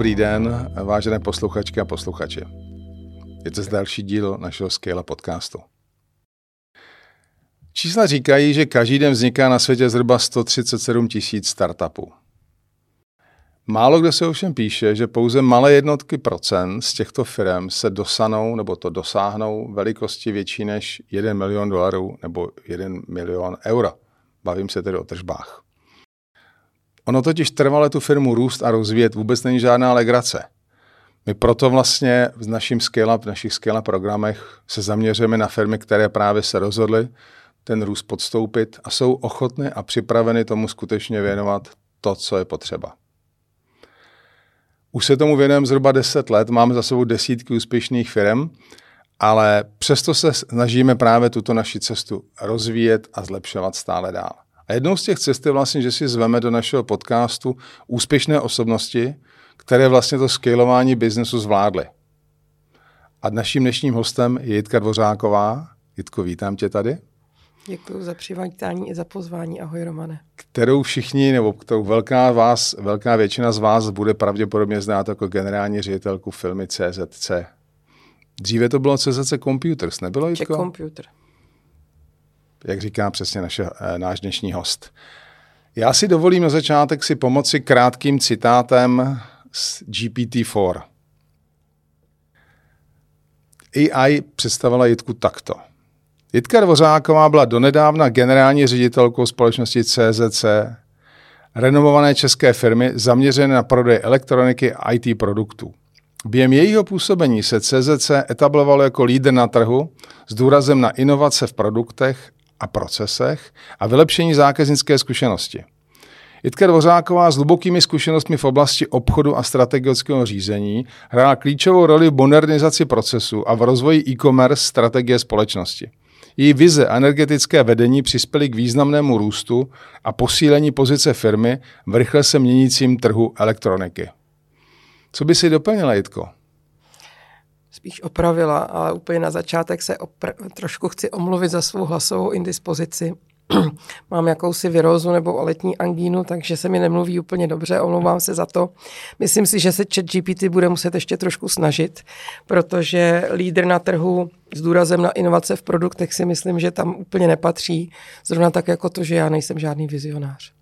Dobrý den, vážené posluchačky a posluchači. Je to další díl našeho Scale podcastu. Čísla říkají, že každý den vzniká na světě zhruba 137 000 startupů. Málo kdo se ovšem píše, že pouze malé jednotky procent z těchto firm se dosáhnou velikosti větší než $1 milion nebo 1 milion euro. Bavím se tedy o tržbách. Ono totiž trvale tu firmu růst a rozvíjet vůbec není žádná legrace. My proto vlastně v našich Scale programech se zaměřujeme na firmy, které právě se rozhodly ten růst podstoupit a jsou ochotny a připraveny tomu skutečně věnovat to, co je potřeba. Už se tomu věnujeme zhruba 10 let, máme za sebou desítky úspěšných firm, ale přesto se snažíme právě tuto naši cestu rozvíjet a zlepšovat stále dál. A jednou z těch cest je vlastně, že si zveme do našeho podcastu úspěšné osobnosti, které vlastně to scalování biznesu zvládly. A naším dnešním hostem je Jitka Dvořáková. Jitko, vítám tě tady. Děkuji za přivítání i za pozvání. Ahoj, Romane. Kterou všichni, nebo kterou velká většina z vás bude pravděpodobně znát jako generální ředitelku firmy CZC. Dříve to bylo CZC Computers, nebylo, Jitko? Czech Computer. Jak říká přesně náš dnešní host. Já si dovolím na začátek si pomoci krátkým citátem z GPT-4. AI představila Jitku takto. Jitka Dvořáková byla donedávna generální ředitelkou společnosti CZC, renomované české firmy zaměřené na prodej elektroniky a IT produktů. Během jejího působení se CZC etablovalo jako lídr na trhu s důrazem na inovace v produktech a procesech a vylepšení zákaznické zkušenosti. Jitka Dvořáková s hlubokými zkušenostmi v oblasti obchodu a strategického řízení hrála klíčovou roli v modernizaci procesu a v rozvoji e-commerce strategie společnosti. Její vize a energetické vedení přispěly k významnému růstu a posílení pozice firmy v rychle se měnícím trhu elektroniky. Co by si doplnila, Jitko? Spíš opravila, ale úplně na začátek se trošku chci omluvit za svou hlasovou indispozici. Mám jakousi virózu nebo letní angínu, takže se mi nemluví úplně dobře, omlouvám se za to. Myslím si, že se ChatGPT bude muset ještě trošku snažit, protože lídr na trhu s důrazem na inovace v produktech si myslím, že tam úplně nepatří. Zrovna tak jako to, že já nejsem žádný vizionář.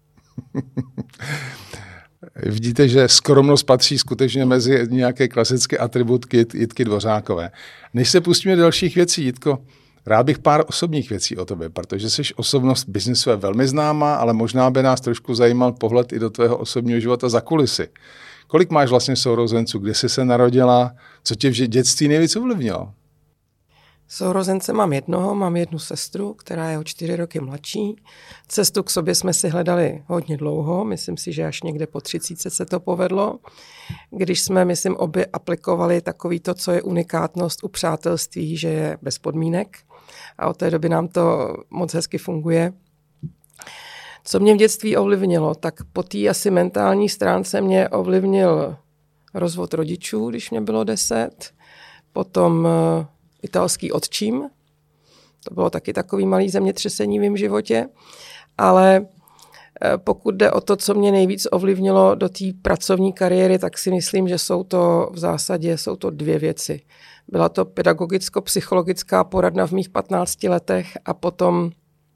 Vidíte, že skromnost patří skutečně mezi nějaké klasické atributky Jitky Dvořákové. Než se pustíme do dalších věcí, Jitko, rád bych pár osobních věcí o tobě, protože jsi osobnost biznesu je velmi známá, ale možná by nás trošku zajímal pohled i do tvého osobního života za kulisy. Kolik máš vlastně sourozenců, kde jsi se narodila, co tě v dětství nejvíc ovlivnilo? Sourozence mám jednoho, mám jednu sestru, která je o 4 roky mladší. Cestu k sobě jsme si hledali hodně dlouho, myslím si, že až někde po 30 se to povedlo. Když jsme, myslím, obě aplikovali takový to, co je unikátnost u přátelství, že je bez podmínek. A od té doby nám to moc hezky funguje. Co mě v dětství ovlivnilo, tak po té asi mentální stránce mě ovlivnil rozvod rodičů, když mě bylo 10. Potom italský otčím. To bylo taky takový malý zemětřesení v mém životě. Ale pokud jde o to, co mě nejvíc ovlivnilo do té pracovní kariéry, tak si myslím, že jsou to v zásadě 2 věci. Byla to pedagogicko-psychologická poradna v mých 15 letech a potom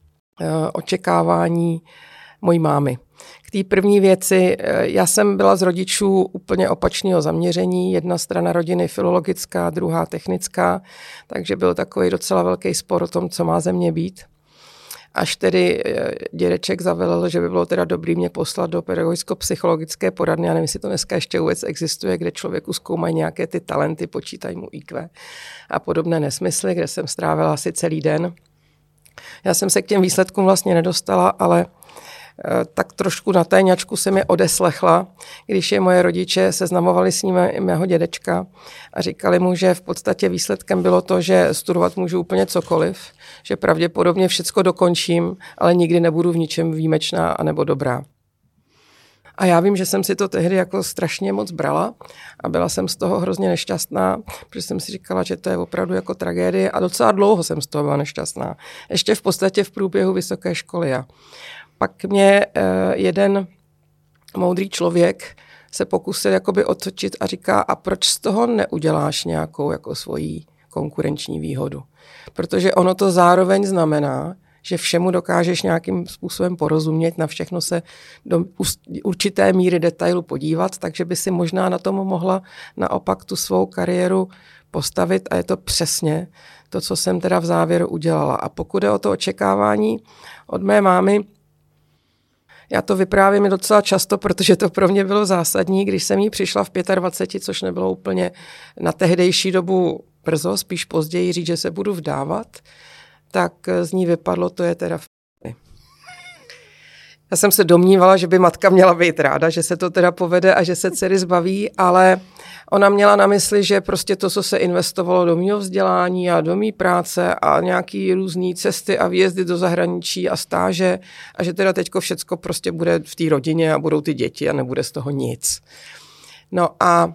očekávání mojí mámy. K té první věci, já jsem byla z rodičů úplně opačného zaměření. Jedna strana rodiny filologická, druhá technická, takže byl takový docela velký spor o tom, co má ze mě být. Až tedy dědeček zavelel, že by bylo teda dobrý mě poslat do pedagogicko-psychologické poradny. Já nevím, jestli to dneska ještě vůbec existuje, kde člověku zkoumají nějaké ty talenty, počítají mu IQ a podobné nesmysly, kde jsem strávila asi celý den. Já jsem se k těm výsledkům vlastně nedostala, ale tak trošku na téňačku jsem je odeslechla, když je moje rodiče seznamovali s ním mého dědečka a říkali mu, že v podstatě výsledkem bylo to, že studovat můžu úplně cokoliv, že pravděpodobně všecko dokončím, ale nikdy nebudu v ničem výjimečná anebo dobrá. A já vím, že jsem si to tehdy jako strašně moc brala a byla jsem z toho hrozně nešťastná, protože jsem si říkala, že to je opravdu jako tragédie a docela dlouho jsem z toho byla nešťastná. Ještě v podstatě v průběhu vysoké školy. Pak mě jeden moudrý člověk se pokusil jakoby otočit a říká, a proč z toho neuděláš nějakou jako svoji konkurenční výhodu? Protože ono to zároveň znamená, že všemu dokážeš nějakým způsobem porozumět, na všechno se do určité míry detailu podívat, takže by si možná na tom mohla naopak tu svou kariéru postavit a je to přesně to, co jsem teda v závěru udělala. A pokud je o to očekávání od mé mámy, já to vyprávím docela často, protože to pro mě bylo zásadní, když jsem jí přišla v 25, což nebylo úplně na tehdejší dobu brzo, spíš později říct, že se budu vdávat, tak z ní vypadlo, to je teda Já jsem se domnívala, že by matka měla být ráda, že se to teda povede a že se dcery zbaví, ale ona měla na mysli, že prostě to, co se investovalo do mýho vzdělání a do mý práce a nějaký různý cesty a výjezdy do zahraničí a stáže a že teda teďko všecko prostě bude v té rodině a budou ty děti a nebude z toho nic. No a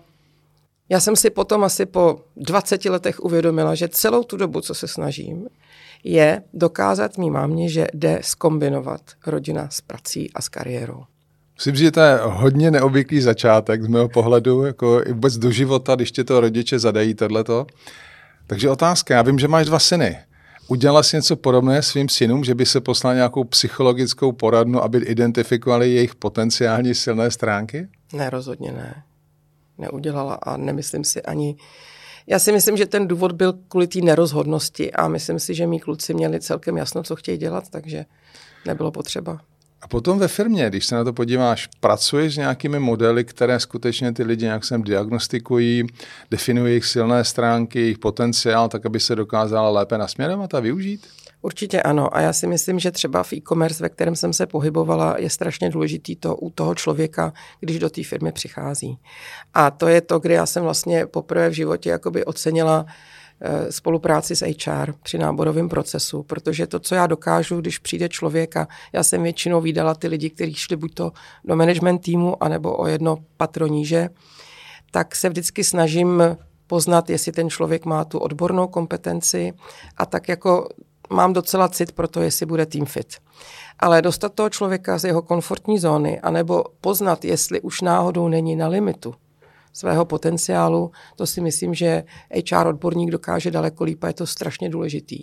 já jsem si potom asi po 20 letech uvědomila, že celou tu dobu, co se snažím, je dokázat mý mámě, že jde zkombinovat rodina s prací a s kariérou. Myslím, že to je hodně neobvyklý začátek z mého pohledu, jako i vůbec do života, když tě to rodiče zadají tohleto. Takže otázka, já vím, že máš 2 syny. Udělala jsi něco podobné svým synům, že by se poslala nějakou psychologickou poradnu, aby identifikovali jejich potenciální silné stránky? Ne, rozhodně ne. Neudělala a nemyslím si ani... Já si myslím, že ten důvod byl kvůli té nerozhodnosti a myslím si, že mý kluci měli celkem jasno, co chtějí dělat, takže nebylo potřeba. A potom ve firmě, když se na to podíváš, pracuješ s nějakými modely, které skutečně ty lidi nějak sem diagnostikují, definují jejich silné stránky, jejich potenciál, tak aby se dokázala lépe nasměrovat a využít? Určitě ano a já si myslím, že třeba v e-commerce, ve kterém jsem se pohybovala, je strašně důležitý to u toho člověka, když do té firmy přichází. A to je to, kdy já jsem vlastně poprvé v životě jakoby ocenila spolupráci s HR při náborovém procesu, protože to, co já dokážu, když přijde člověka, já jsem většinou vídala ty lidi, kteří šli buď to do management týmu, anebo o jedno patro níže, tak se vždycky snažím poznat, jestli ten člověk má tu odbornou kompetenci a tak jako mám docela cit pro to, jestli bude team fit. Ale dostat toho člověka z jeho komfortní zóny, anebo poznat, jestli už náhodou není na limitu svého potenciálu, to si myslím, že HR odborník dokáže daleko líp a je to strašně důležitý.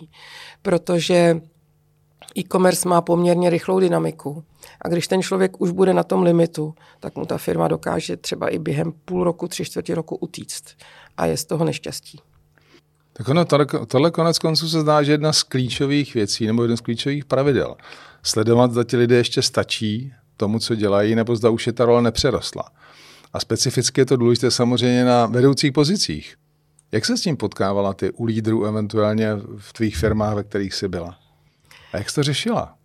Protože e-commerce má poměrně rychlou dynamiku a když ten člověk už bude na tom limitu, tak mu ta firma dokáže třeba i během půl roku, 3/4 roku utíct a je z toho neštěstí. Tak ono, tohle konec konců se zdá, že jedna z klíčových věcí nebo jeden z klíčových pravidel. Sledovat, zda ti lidé ještě stačí tomu, co dělají, nebo zda už je ta role nepřerostla. A specificky je to důležité samozřejmě na vedoucích pozicích. Jak se s tím potkávala ty u lídrů eventuálně v tvých firmách, ve kterých jsi byla? A jak jsi to řešila?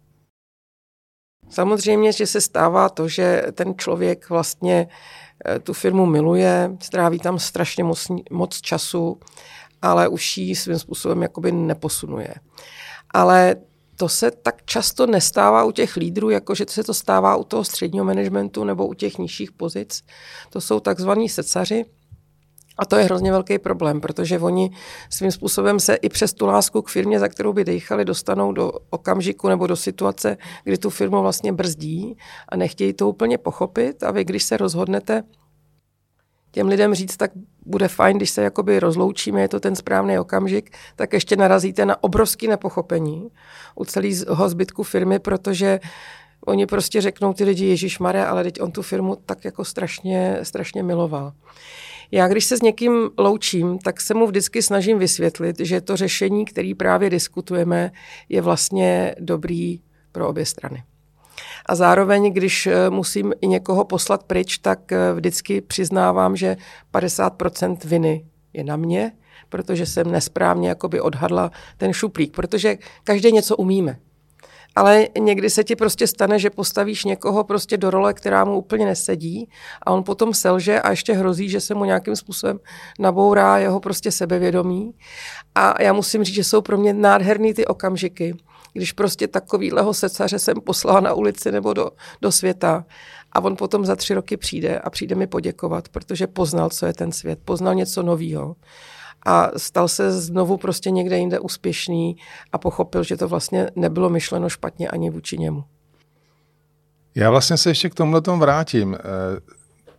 Samozřejmě, že se stává to, že ten člověk vlastně tu firmu miluje, stráví tam strašně moc času, ale už ji svým způsobem jakoby neposunuje. Ale to se tak často nestává u těch lídrů, jako že se to stává u toho středního managementu nebo u těch nižších pozic. To jsou takzvaní secaři a to je hrozně velký problém, protože oni svým způsobem se i přes tu lásku k firmě, za kterou by dejchali, dostanou do okamžiku nebo do situace, kdy tu firmu vlastně brzdí a nechtějí to úplně pochopit a vy, když se rozhodnete těm lidem říct, tak bude fajn, když se jakoby rozloučíme, je to ten správný okamžik, tak ještě narazíte na obrovské nepochopení u celého zbytku firmy, protože oni prostě řeknou ty lidi, ježišmarja, ale teď on tu firmu tak jako strašně miloval. Já když se s někým loučím, tak se mu vždycky snažím vysvětlit, že to řešení, které právě diskutujeme, je vlastně dobrý pro obě strany. A zároveň, když musím i někoho poslat pryč, tak vždycky přiznávám, že 50% viny je na mě, protože jsem nesprávně jakoby odhadla ten šuplík, protože každý něco umíme. Ale někdy se ti prostě stane, že postavíš někoho prostě do role, která mu úplně nesedí a on potom selže a ještě hrozí, že se mu nějakým způsobem nabourá jeho prostě sebevědomí. A já musím říct, že jsou pro mě nádherný ty okamžiky, když prostě takovýhleho secaře jsem poslala na ulici nebo do světa a on potom za 3 roky přijde a přijde mi poděkovat, protože poznal, co je ten svět, poznal něco novýho a stal se znovu prostě někde jinde úspěšný a pochopil, že to vlastně nebylo myšleno špatně ani vůči němu. Já vlastně se ještě k tomuhle vrátím.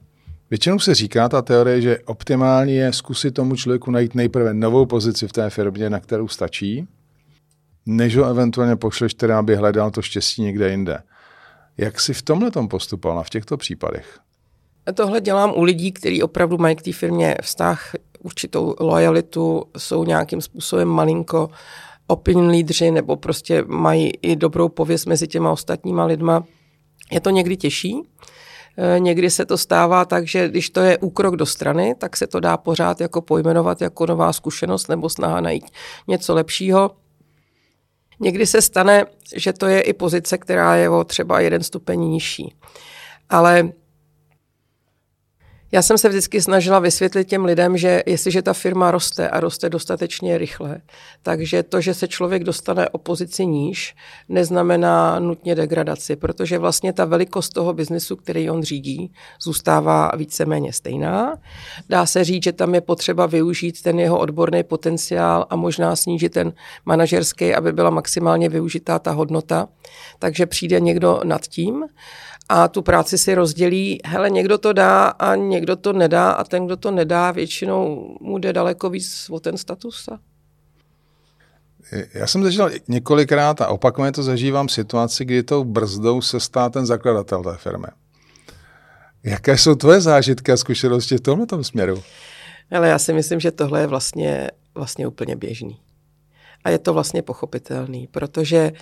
Většinou se říká ta teorie, že optimální je zkusit tomu člověku najít nejprve novou pozici v té firmě, na kterou stačí, než ho eventuálně pošleš, teda aby hledal to štěstí někde jinde. Jak jsi v tomhletom postupovala v těchto případech? Tohle dělám u lidí, kteří opravdu mají k té firmě vztah, určitou lojalitu, jsou nějakým způsobem malinko opinion lídři nebo prostě mají i dobrou pověst mezi těma ostatníma lidma. Je to někdy těžší. Někdy se to stává tak, že když to je úkrok do strany, tak se to dá pořád jako pojmenovat jako nová zkušenost nebo snaha najít něco lepšího. Někdy se stane, že to je i pozice, která je o třeba 1 stupeň nižší. Ale já jsem se vždycky snažila vysvětlit těm lidem, že jestliže ta firma roste a roste dostatečně rychle, takže to, že se člověk dostane o pozici níž, neznamená nutně degradaci, protože vlastně ta velikost toho biznesu, který on řídí, zůstává víceméně stejná. Dá se říct, že tam je potřeba využít ten jeho odborný potenciál a možná snížit ten manažerský, aby byla maximálně využitá ta hodnota. Takže přijde někdo nad tím a tu práci si rozdělí, hele, někdo to dá a někdo to nedá a ten, kdo to nedá, většinou mu jde daleko víc o ten status. Já jsem zažil několikrát a opakovaně to zažívám situaci, kdy tou brzdou se stá ten zakladatel té firmy. Jaké jsou tvoje zážitky a zkušenosti v tomto směru? Ale já si myslím, že tohle je vlastně úplně běžný. A je to vlastně pochopitelný, protože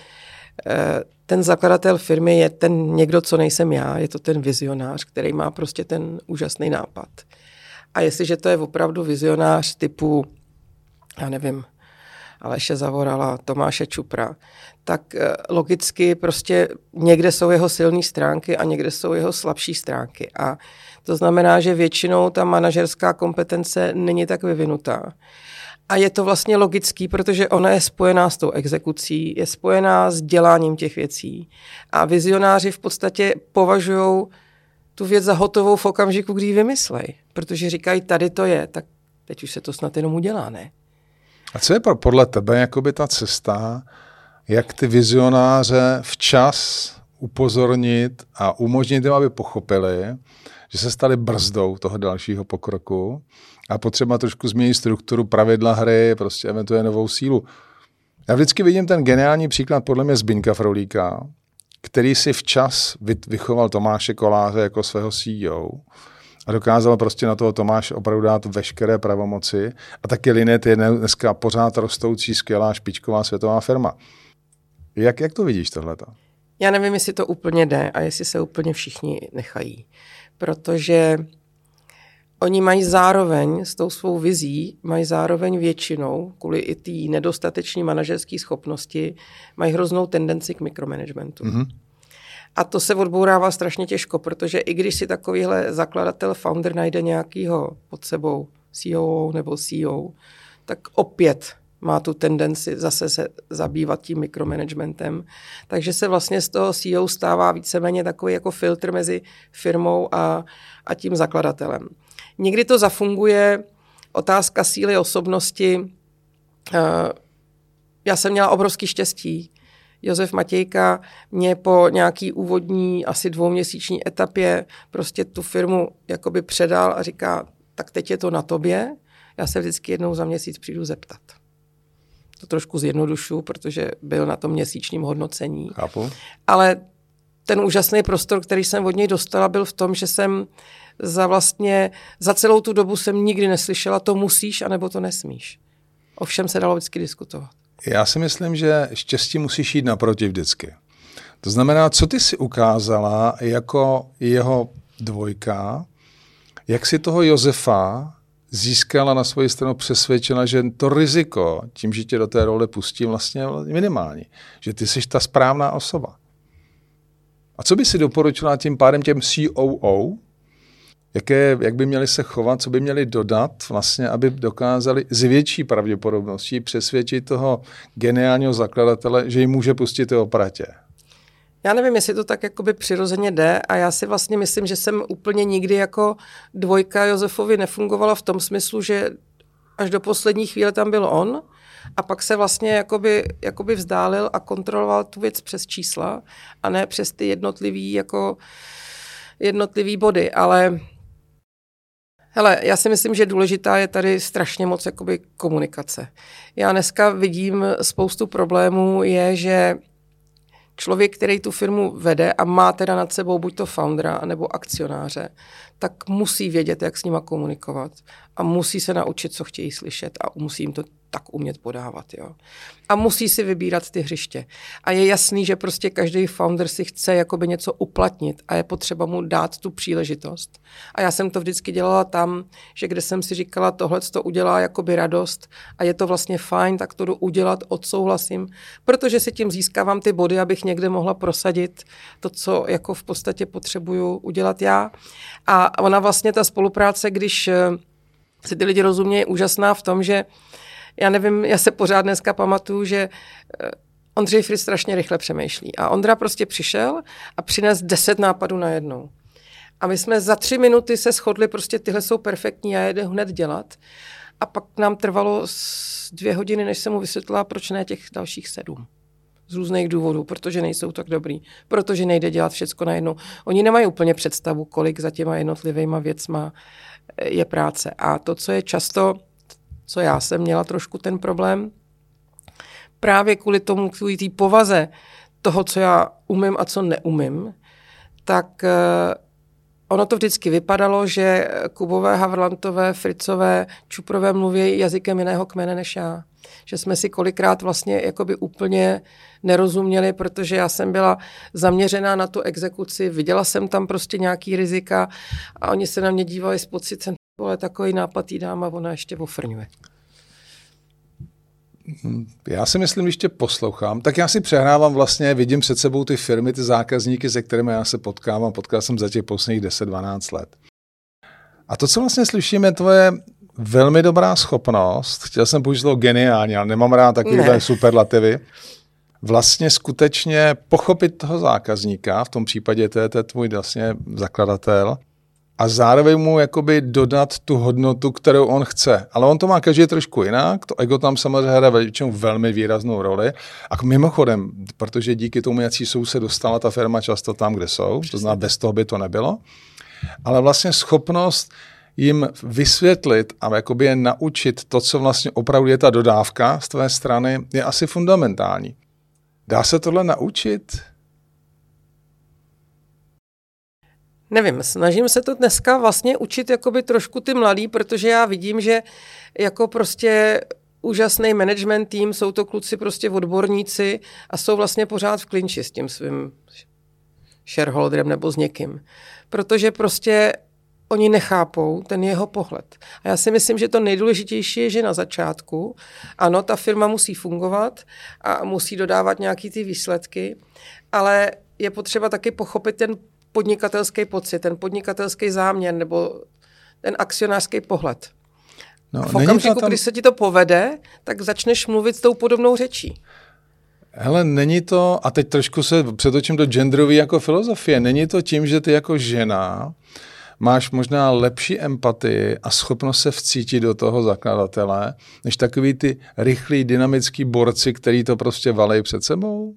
ten zakladatel firmy je ten někdo, co nejsem já, je to ten vizionář, který má prostě ten úžasný nápad. A jestliže to je opravdu vizionář typu, já nevím, Aleše Zavorala, Tomáše Čupra, tak logicky prostě někde jsou jeho silné stránky a někde jsou jeho slabší stránky. A to znamená, že většinou ta manažerská kompetence není tak vyvinutá. A je to vlastně logický, protože ona je spojená s tou exekucí, je spojená s děláním těch věcí. A vizionáři v podstatě považují tu věc za hotovou v okamžiku, kdy ji vymyslej. Protože říkají, tady to je, tak teď už se to snad jenom udělá, ne? A co je podle tebe jakoby ta cesta, jak ty vizionáře včas upozornit a umožnit jim, aby pochopili, že se stali brzdou toho dalšího pokroku a potřeba trošku změnit strukturu, pravidla hry, prostě eventuálně novou sílu. Já vždycky vidím ten geniální příklad podle mě Zbyňka Frolíka, který si včas vychoval Tomáše Koláře jako svého CEO a dokázal prostě na toho Tomáše opravdu dát veškeré pravomoci. A taky Linet je dneska pořád rostoucí, skvělá, špičková světová firma. Jak to vidíš tohleto? Já nevím, jestli to úplně jde a jestli se úplně všichni nechají. Protože oni mají zároveň s tou svou vizí, mají zároveň většinou, kvůli i té nedostateční manažerské schopnosti, mají hroznou tendenci k mikromanagementu. Mm-hmm. A to se odbourává strašně těžko, protože i když si takovýhle zakladatel, founder najde nějakýho pod sebou COO nebo CEO, tak opět má tu tendenci zase se zabývat tím mikromanagementem. Takže se vlastně z toho CEO stává víceméně takový jako filtr mezi firmou a tím zakladatelem. Někdy to zafunguje, otázka síly osobnosti. Já jsem měla obrovský štěstí. Josef Matějka mě po nějaký úvodní asi 2měsíční etapě prostě tu firmu jakoby předal a říká, tak teď je to na tobě, já se vždycky jednou za měsíc přijdu zeptat. To trošku zjednodušu, protože byl na tom měsíčním hodnocení. Chápu. Ale ten úžasný prostor, který jsem od něj dostala, byl v tom, že jsem za celou tu dobu jsem nikdy neslyšela, to musíš, anebo to nesmíš. Ovšem se dalo vždycky diskutovat. Já si myslím, že štěstí musíš jít naproti vždycky. To znamená, co ty si ukázala jako jeho dvojka, jak si toho Josefa získala na svoji stranu, přesvědčena, že to riziko, tím, že tě do té role pustí, vlastně minimální. Že ty jsi ta správná osoba. A co by si doporučila tím pádem těm COO, jak by měli se chovat, co by měli dodat, vlastně, aby dokázali s větší pravděpodobností přesvědčit toho geniálního zakladatele, že jim může pustit ty opratě? Já nevím, jestli to tak jakoby přirozeně jde a já si vlastně myslím, že jsem úplně nikdy jako dvojka Josefovi nefungovala v tom smyslu, že až do poslední chvíle tam byl on a pak se vlastně jakoby vzdálil a kontroloval tu věc přes čísla a ne přes ty jednotlivý body, ale Hele, já si myslím, že důležitá je tady strašně moc jakoby komunikace. Já dneska vidím spoustu problémů, je, že člověk, který tu firmu vede a má teda nad sebou buď to foundera, nebo akcionáře, tak musí vědět, jak s nima komunikovat a musí se naučit, co chtějí slyšet a musí jim to tak umět podávat. Jo. A musí si vybírat ty hřiště. A je jasný, že prostě každý founder si chce jakoby něco uplatnit a je potřeba mu dát tu příležitost. A já jsem to vždycky dělala tam, že kde jsem si říkala, tohle to udělá jakoby radost a je to vlastně fajn, tak to jdu udělat, odsouhlasím, protože si tím získávám ty body, abych někde mohla prosadit to, co jako v podstatě potřebuju udělat já. A ona vlastně ta spolupráce, když si ty lidi rozumějí, je úžasná v tom, že já nevím, já se pořád dneska pamatuju, že Ondřej Fritz strašně rychle přemýšlí. A Ondra prostě přišel a přines 10 nápadů najednou. A my jsme za 3 minuty se shodli, prostě tyhle jsou perfektní, já je jdu hned dělat. A pak nám trvalo 2 hodiny, než jsem mu vysvětlila, proč ne těch dalších 7. Z různých důvodů, protože nejsou tak dobrý, protože nejde dělat všecko najednou. Oni nemají úplně představu, kolik za těma jednotlivýma věcma je práce. A to, co je často, co já jsem měla trošku ten problém, právě kvůli tomu, kvůli té povaze toho, co já umím a co neumím, tak ono to vždycky vypadalo, že Kubové, Havrlantové, Fritzové, Čuprové mluví jazykem jiného kmene než já. Že jsme si kolikrát vlastně jakoby úplně nerozuměli, protože já jsem byla zaměřená na tu exekuci, viděla jsem tam prostě nějaký rizika a oni se na mě dívali s pocitem, ale takový nápad jí dám a ona ještě ofrňuje. Já si myslím, když tě poslouchám, tak já si přehrávám vlastně, vidím před sebou ty firmy, ty zákazníky, se kterými já se potkávám. Potkal jsem za těch posledních 10-12 let. A to, co vlastně slyším, je tvoje velmi dobrá schopnost, chtěl jsem použít slovo geniální, ale nemám rád takové superlativy, vlastně skutečně pochopit toho zákazníka, v tom případě to je tvůj vlastně zakladatel, a zároveň mu jakoby dodat tu hodnotu, kterou on chce. Ale on to má každý trošku jinak, to ego tam samozřejmě hraje většinou velmi výraznou roli. A mimochodem, protože díky tomu, jaký jsou, se dostala ta firma často tam, kde jsou, to znamená, bez toho by to nebylo. Ale vlastně schopnost jim vysvětlit a jakoby je naučit to, co vlastně opravdu je ta dodávka z tvé strany, je asi fundamentální. Dá se tohle naučit? Nevím, snažím se to dneska vlastně učit jakoby trošku ty mladý, protože já vidím, že jako prostě úžasný management tým, jsou to kluci prostě odborníci a jsou vlastně pořád v klinči s tím svým shareholderem nebo s někým. Protože prostě oni nechápou ten jeho pohled. A já si myslím, že to nejdůležitější je, že na začátku, ano, ta firma musí fungovat a musí dodávat nějaký ty výsledky, ale je potřeba taky pochopit ten podnikatelský pocit, ten podnikatelský záměr nebo ten akcionářský pohled. No, v okamžiku, když se ti to povede, tak začneš mluvit s tou podobnou řečí. Hele, není to, a teď trošku se přetočím do genderové jako filozofie, není to tím, že ty jako žena máš možná lepší empatii a schopnost se vcítit do toho zakladatele, než takový ty rychlí, dynamický borci, který to prostě valej před sebou?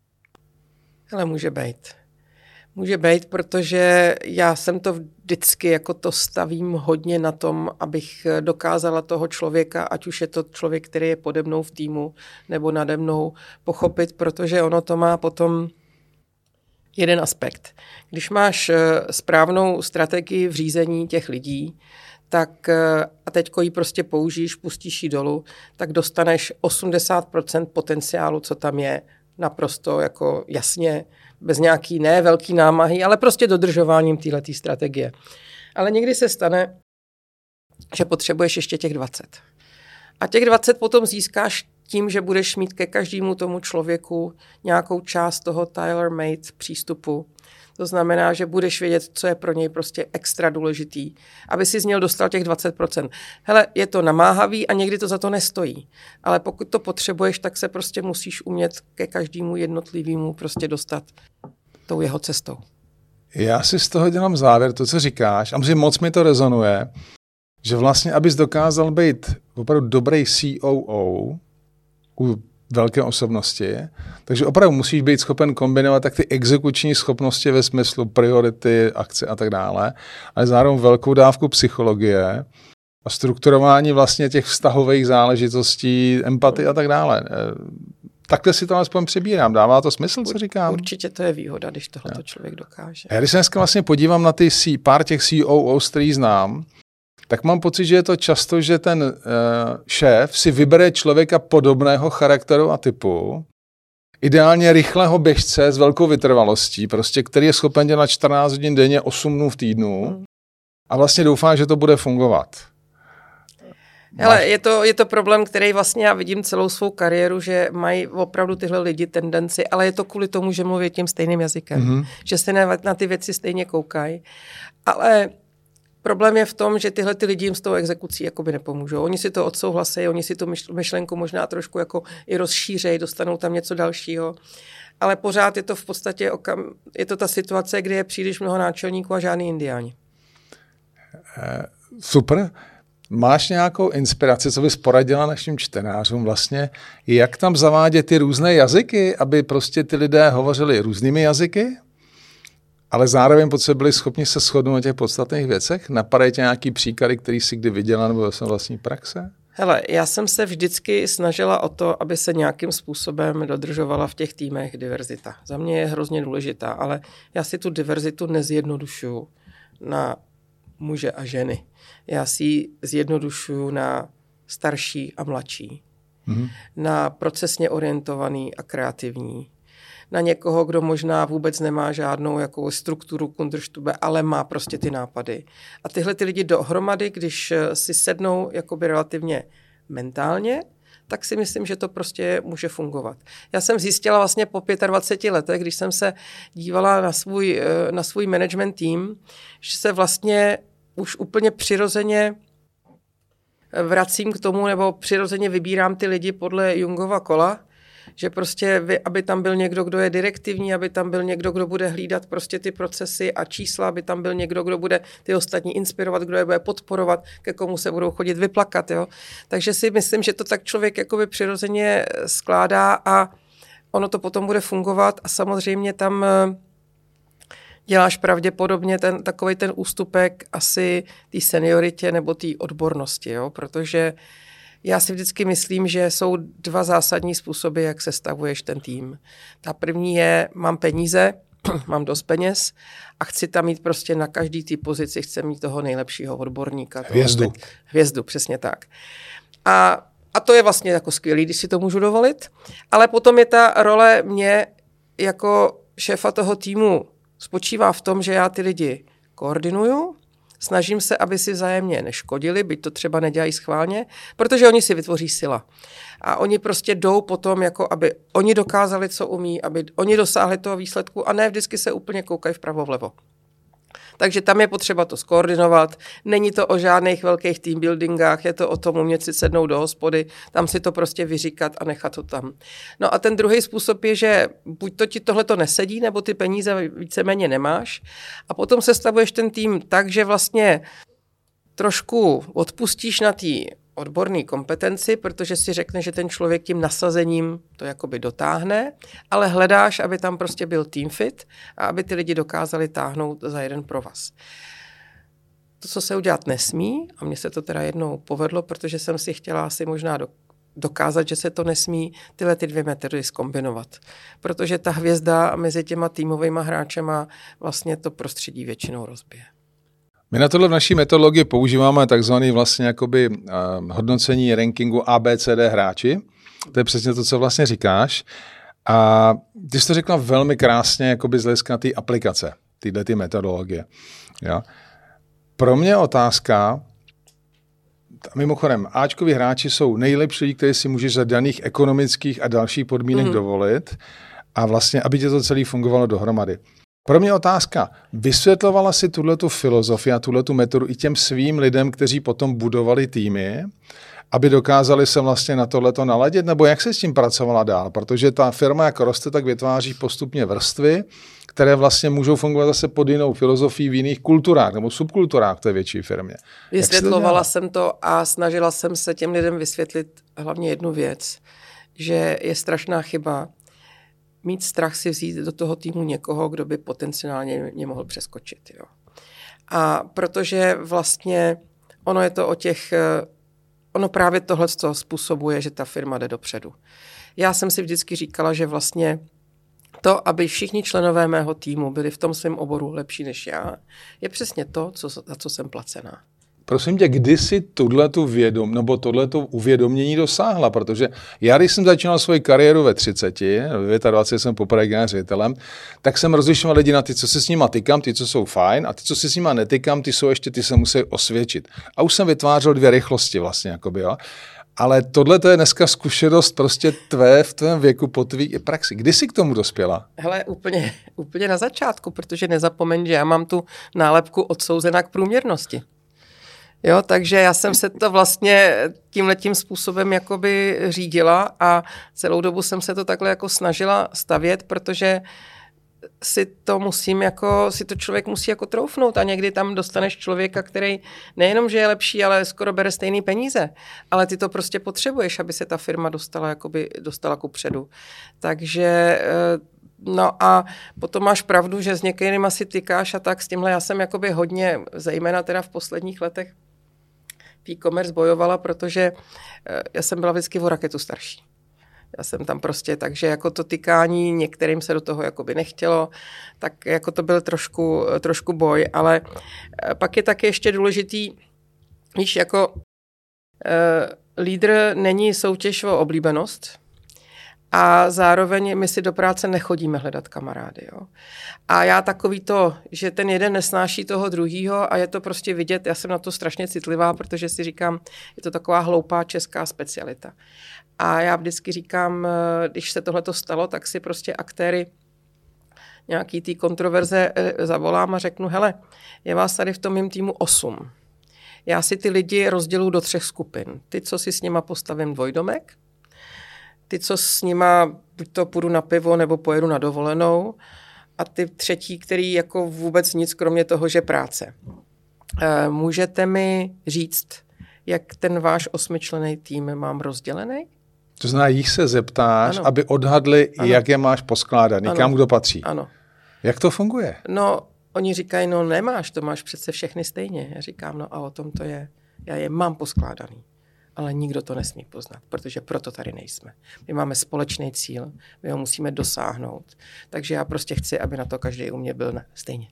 Hele, může být. Může být, protože já jsem to vždycky jako to stavím hodně na tom, abych dokázala toho člověka, ať už je to člověk, který je pode mnou v týmu nebo nade mnou, pochopit, protože ono to má potom jeden aspekt. Když máš správnou strategii v řízení těch lidí, tak a teďko ji prostě použiješ, pustíš ji dolů, tak dostaneš 80% potenciálu, co tam je, naprosto jako jasně, bez nějaký ne velký námahy, ale prostě dodržováním téhletý strategie. Ale někdy se stane, že potřebuješ ještě těch 20. A těch 20 potom získáš tím, že budeš mít ke každému tomu člověku nějakou část toho tailor-made přístupu. To znamená, že budeš vědět, co je pro něj prostě extra důležitý, aby si z něj dostal těch 20%. Hele, je to namáhavý a někdy to za to nestojí. Ale pokud to potřebuješ, tak se prostě musíš umět ke každému jednotlivému prostě dostat tou jeho cestou. Já si z toho dělám závěr, to, co říkáš, a moc mi to rezonuje, že vlastně, abys dokázal být opravdu dobrý COO u velké osobnosti. Takže opravdu musíš být schopen kombinovat tak ty exekuční schopnosti ve smyslu priority, akce a tak dále, ale zároveň velkou dávku psychologie a strukturování vlastně těch vztahových záležitostí, empatie a tak dále. Takhle si to aspoň přebírám. Dává to smysl, co říkám? Určitě to je výhoda, když tohleto člověk dokáže. Já když se dneska vlastně podívám na ty pár těch COO, který znám, tak mám pocit, že je to často, že ten šéf si vybere člověka podobného charakteru a typu, ideálně rychlého běžce s velkou vytrvalostí, prostě, který je schopen dělat 14 hodin denně, 8 dnů v týdnu a vlastně doufá, že to bude fungovat. Hele, je to problém, který vlastně já vidím celou svou kariéru, že mají opravdu tyhle lidi tendenci, ale je to kvůli tomu, že mluví tím stejným jazykem, že se na ty věci stejně koukají. Ale problém je v tom, že tyhle ty lidi jim s tou exekucí jakoby nepomůžou. Oni si to odsouhlasí, oni si tu myšlenku možná trošku jako i rozšířejí, dostanou tam něco dalšího. Ale pořád je to v podstatě je to ta situace, kdy je příliš mnoho náčelníků a žádný indiáni. Super. Máš nějakou inspiraci, co bys poradila našim čtenářům vlastně, jak tam zavádět ty různé jazyky, aby prostě ty lidé hovořili různými jazyky, ale zároveň byli schopni se shodnout na těch podstatných věcech? Napadají tě nějaký příklady, který jsi kdy viděla nebo ve vlastní praxe? Hele, já jsem se vždycky snažila o to, aby se nějakým způsobem dodržovala v těch týmech diverzita. Za mě je hrozně důležitá, ale já si tu diverzitu nezjednodušuju na muže a ženy. Já si ji zjednodušuju na starší a mladší, na procesně orientovaný a kreativní, na někoho, kdo možná vůbec nemá žádnou jakou strukturu Kunterstube, ale má prostě ty nápady. A tyhle ty lidi dohromady, když si sednou jakoby relativně mentálně, tak si myslím, že to prostě může fungovat. Já jsem zjistila vlastně po 25 letech, když jsem se dívala na svůj management tým, že se vlastně už úplně přirozeně vracím k tomu, nebo přirozeně vybírám ty lidi podle Jungova kola, že prostě, aby tam byl někdo, kdo je direktivní, aby tam byl někdo, kdo bude hlídat prostě ty procesy a čísla, aby tam byl někdo, kdo bude ty ostatní inspirovat, kdo je bude podporovat, ke komu se budou chodit vyplakat. Jo? Takže si myslím, že to tak člověk jakoby přirozeně skládá a ono to potom bude fungovat a samozřejmě tam děláš pravděpodobně takovej ten ústupek asi té senioritě nebo té odbornosti, jo? Protože já si vždycky myslím, že jsou dva zásadní způsoby, jak sestavuješ ten tým. Ta první je, mám peníze, mám dost peněz a chci tam mít prostě na každý té pozici, chci mít toho nejlepšího odborníka. Hvězdu, přesně tak. A to je vlastně jako skvělý, když si to můžu dovolit. Ale potom je ta role mě jako šéfa toho týmu spočívá v tom, že já ty lidi koordinuju, snažím se, aby si vzájemně neškodili, byť to třeba nedělají schválně, protože oni si vytvoří sila. A oni prostě jdou potom, jako aby oni dokázali, co umí, aby oni dosáhli toho výsledku a ne vždycky se úplně koukají vpravo vlevo. Takže tam je potřeba to skoordinovat. Není to o žádných velkých team buildingách, je to o tom umět si sednout do hospody, tam si to prostě vyříkat a nechat to tam. No a ten druhý způsob je, že buď to ti tohleto nesedí, nebo ty peníze víceméně nemáš a potom sestavuješ ten tým tak, že vlastně trošku odpustíš na té odborné kompetenci, protože si řekne, že ten člověk tím nasazením to jakoby dotáhne, ale hledáš, aby tam prostě byl team fit a aby ty lidi dokázali táhnout za jeden provaz. To, co se udělat nesmí, a mně se to teda jednou povedlo, protože jsem si chtěla asi možná dokázat, že se to nesmí tyhle ty dvě metody zkombinovat. Protože ta hvězda mezi těma týmovými hráčema vlastně to prostředí většinou rozbije. My na tohle v naší metodologii používáme takzvaný vlastně jakoby hodnocení rankingu ABCD hráči. To je přesně to, co vlastně říkáš. A ty jsi to řekla velmi krásně jakoby z hlediska té aplikace, ty metodologie. Jo? Pro mě otázka, mimochodem, Ačkoví hráči jsou nejlepší lidi, kteří si můžeš za daných ekonomických a dalších podmínek dovolit a vlastně, aby tě to celé fungovalo dohromady. Pro mě otázka, vysvětlovala si tuhletu filozofii a tuhletu metodu i těm svým lidem, kteří potom budovali týmy, aby dokázali se vlastně na tohleto naladit, nebo jak se s tím pracovala dál? Protože ta firma, jak roste, tak vytváří postupně vrstvy, které vlastně můžou fungovat zase pod jinou filozofií v jiných kulturách nebo subkulturách v té větší firmě. Vysvětlovala jsem to a snažila jsem se těm lidem vysvětlit hlavně jednu věc, že je strašná chyba mít strach si vzít do toho týmu někoho, kdo by potenciálně mě mohl přeskočit. Jo. A protože vlastně ono je to ono právě tohle způsobuje, že ta firma jde dopředu. Já jsem si vždycky říkala, že vlastně to, aby všichni členové mého týmu byli v tom svém oboru lepší než já, je přesně to, za co jsem placená. Prosím tě, kdy jsi tohleto uvědomění dosáhla? Protože já, když jsem začínal svoji kariéru ve 30, ve 25 jsem poprvé generálním ředitelem, tak jsem rozlišoval lidi na ty, co se s nima tykám, ty, co jsou fajn, a ty, co se s nima netykám, ty se musí osvědčit. A už jsem vytvářel 2 rychlosti vlastně, jakoby, jo. Ale tohle je dneska zkušenost prostě v tvém věku po tvý praxi. Kdy jsi k tomu dospěla? Hele, úplně na začátku, protože nezapomeň, že já mám tu nálepku odsouzená k průměrnosti. Jo, takže já jsem se to vlastně tímhletím způsobem jakoby řídila a celou dobu jsem se to takhle jako snažila stavět, protože si to člověk musí jako troufnout a někdy tam dostaneš člověka, který nejenom, že je lepší, ale skoro bere stejný peníze, ale ty to prostě potřebuješ, aby se ta firma dostala kupředu. Takže no a potom máš pravdu, že s některým asi tykáš a tak s tímhle já jsem jakoby hodně, zejména teda v posledních letech v e-commerce bojovala, protože já jsem byla vždycky o raketu starší. Já jsem tam prostě, takže jako to tykání, některým se do toho jakoby nechtělo, tak jako to byl trošku boj, ale pak je taky ještě důležitý, víš, jako lídr není soutěž o oblíbenost a zároveň my si do práce nechodíme hledat kamarády. Jo. A já takový to, že ten jeden nesnáší toho druhýho a je to prostě vidět, já jsem na to strašně citlivá, protože si říkám, je to taková hloupá česká specialita. A já vždycky říkám, když se tohleto stalo, tak si prostě aktéry nějaký té kontroverze zavolám a řeknu, hele, je vás tady v tom mým týmu 8. Já si ty lidi rozděluji do 3 skupin. Ty, co si s nima postavím dvojdomek, ty, co s nima buď to půjdu na pivo nebo pojedu na dovolenou a ty třetí, který jako vůbec nic kromě toho, že práce. Můžete mi říct, jak ten váš 8členný tým mám rozdělený? To znamená, jich se zeptáš, ano, aby odhadli, ano, jak je máš poskládaný, ano, kam kdo patří. Ano. Jak to funguje? No, oni říkají, no nemáš, to máš přece všechny stejně. Já říkám, no a o tom to je. Já je mám poskládaný, ale nikdo to nesmí poznat, protože proto tady nejsme. My máme společný cíl, my ho musíme dosáhnout. Takže já prostě chci, aby na to každý u mě byl stejně.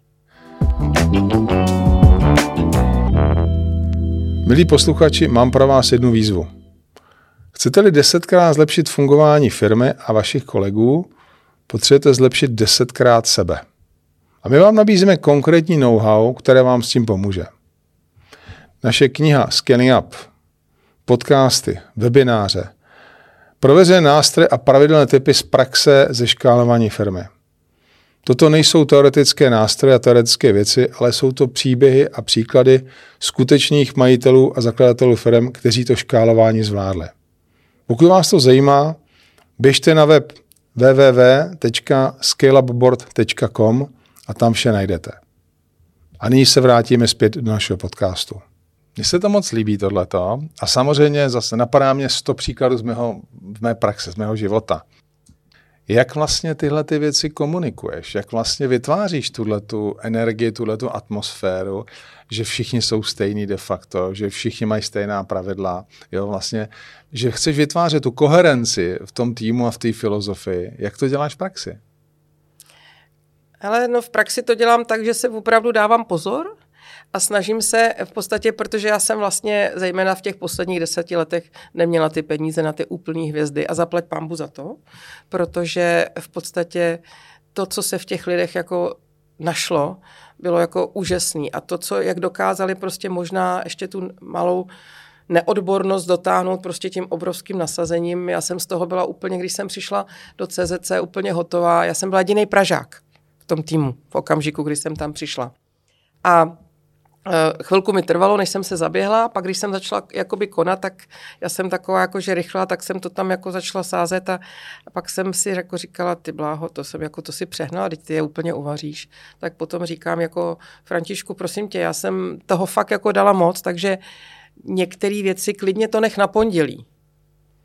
Milí posluchači, mám pro vás jednu výzvu. Chcete-li 10krát zlepšit fungování firmy a vašich kolegů, potřebujete zlepšit 10krát sebe. A my vám nabízíme konkrétní know-how, které vám s tím pomůže. Naše kniha Scaling Up, podcasty, webináře, prověřené nástroje a pravidelné tipy z praxe ze škálování firmy. Toto nejsou teoretické nástroje a teoretické věci, ale jsou to příběhy a příklady skutečných majitelů a zakladatelů firm, kteří to škálování zvládli. Pokud vás to zajímá, běžte na web www.scaleupboard.com a tam vše najdete. A nyní se vrátíme zpět do našeho podcastu. Mně se to moc líbí tohleto a samozřejmě zase napadá mě 100 příkladů z mé praxe, z mého života. Jak vlastně tyhle ty věci komunikuješ? Jak vlastně vytváříš tuhletu energii, tuhletu atmosféru, že všichni jsou stejní de facto, že všichni mají stejná pravidla, jo, vlastně, že chceš vytvářet tu koherenci v tom týmu a v té filozofii. Jak to děláš v praxi? Ale no v praxi to dělám tak, že se opravdu dávám pozor a snažím se v podstatě, protože já jsem vlastně zejména v těch posledních 10 letech neměla ty peníze na ty úplný hvězdy a zaplať pánbu za to, protože v podstatě to, co se v těch lidech jako našlo, bylo jako úžasný a to, co, jak dokázali prostě možná ještě tu malou neodbornost dotáhnout prostě tím obrovským nasazením. Já jsem z toho byla úplně, když jsem přišla do CZC úplně hotová, já jsem byla jedinej Pražák v tom týmu v okamžiku, kdy jsem tam přišla. A chvilku mi trvalo, než jsem se zaběhla, pak když jsem začala jakoby konat, tak já jsem taková jakože rychlá, tak jsem to tam jako začala sázet a pak jsem si jako říkala, ty bláho, to si přehnala, teď ty je úplně uvaříš. Tak potom říkám jako Františku, prosím tě, já jsem toho fakt jako dala moc, takže některé věci klidně to nech na pondělí.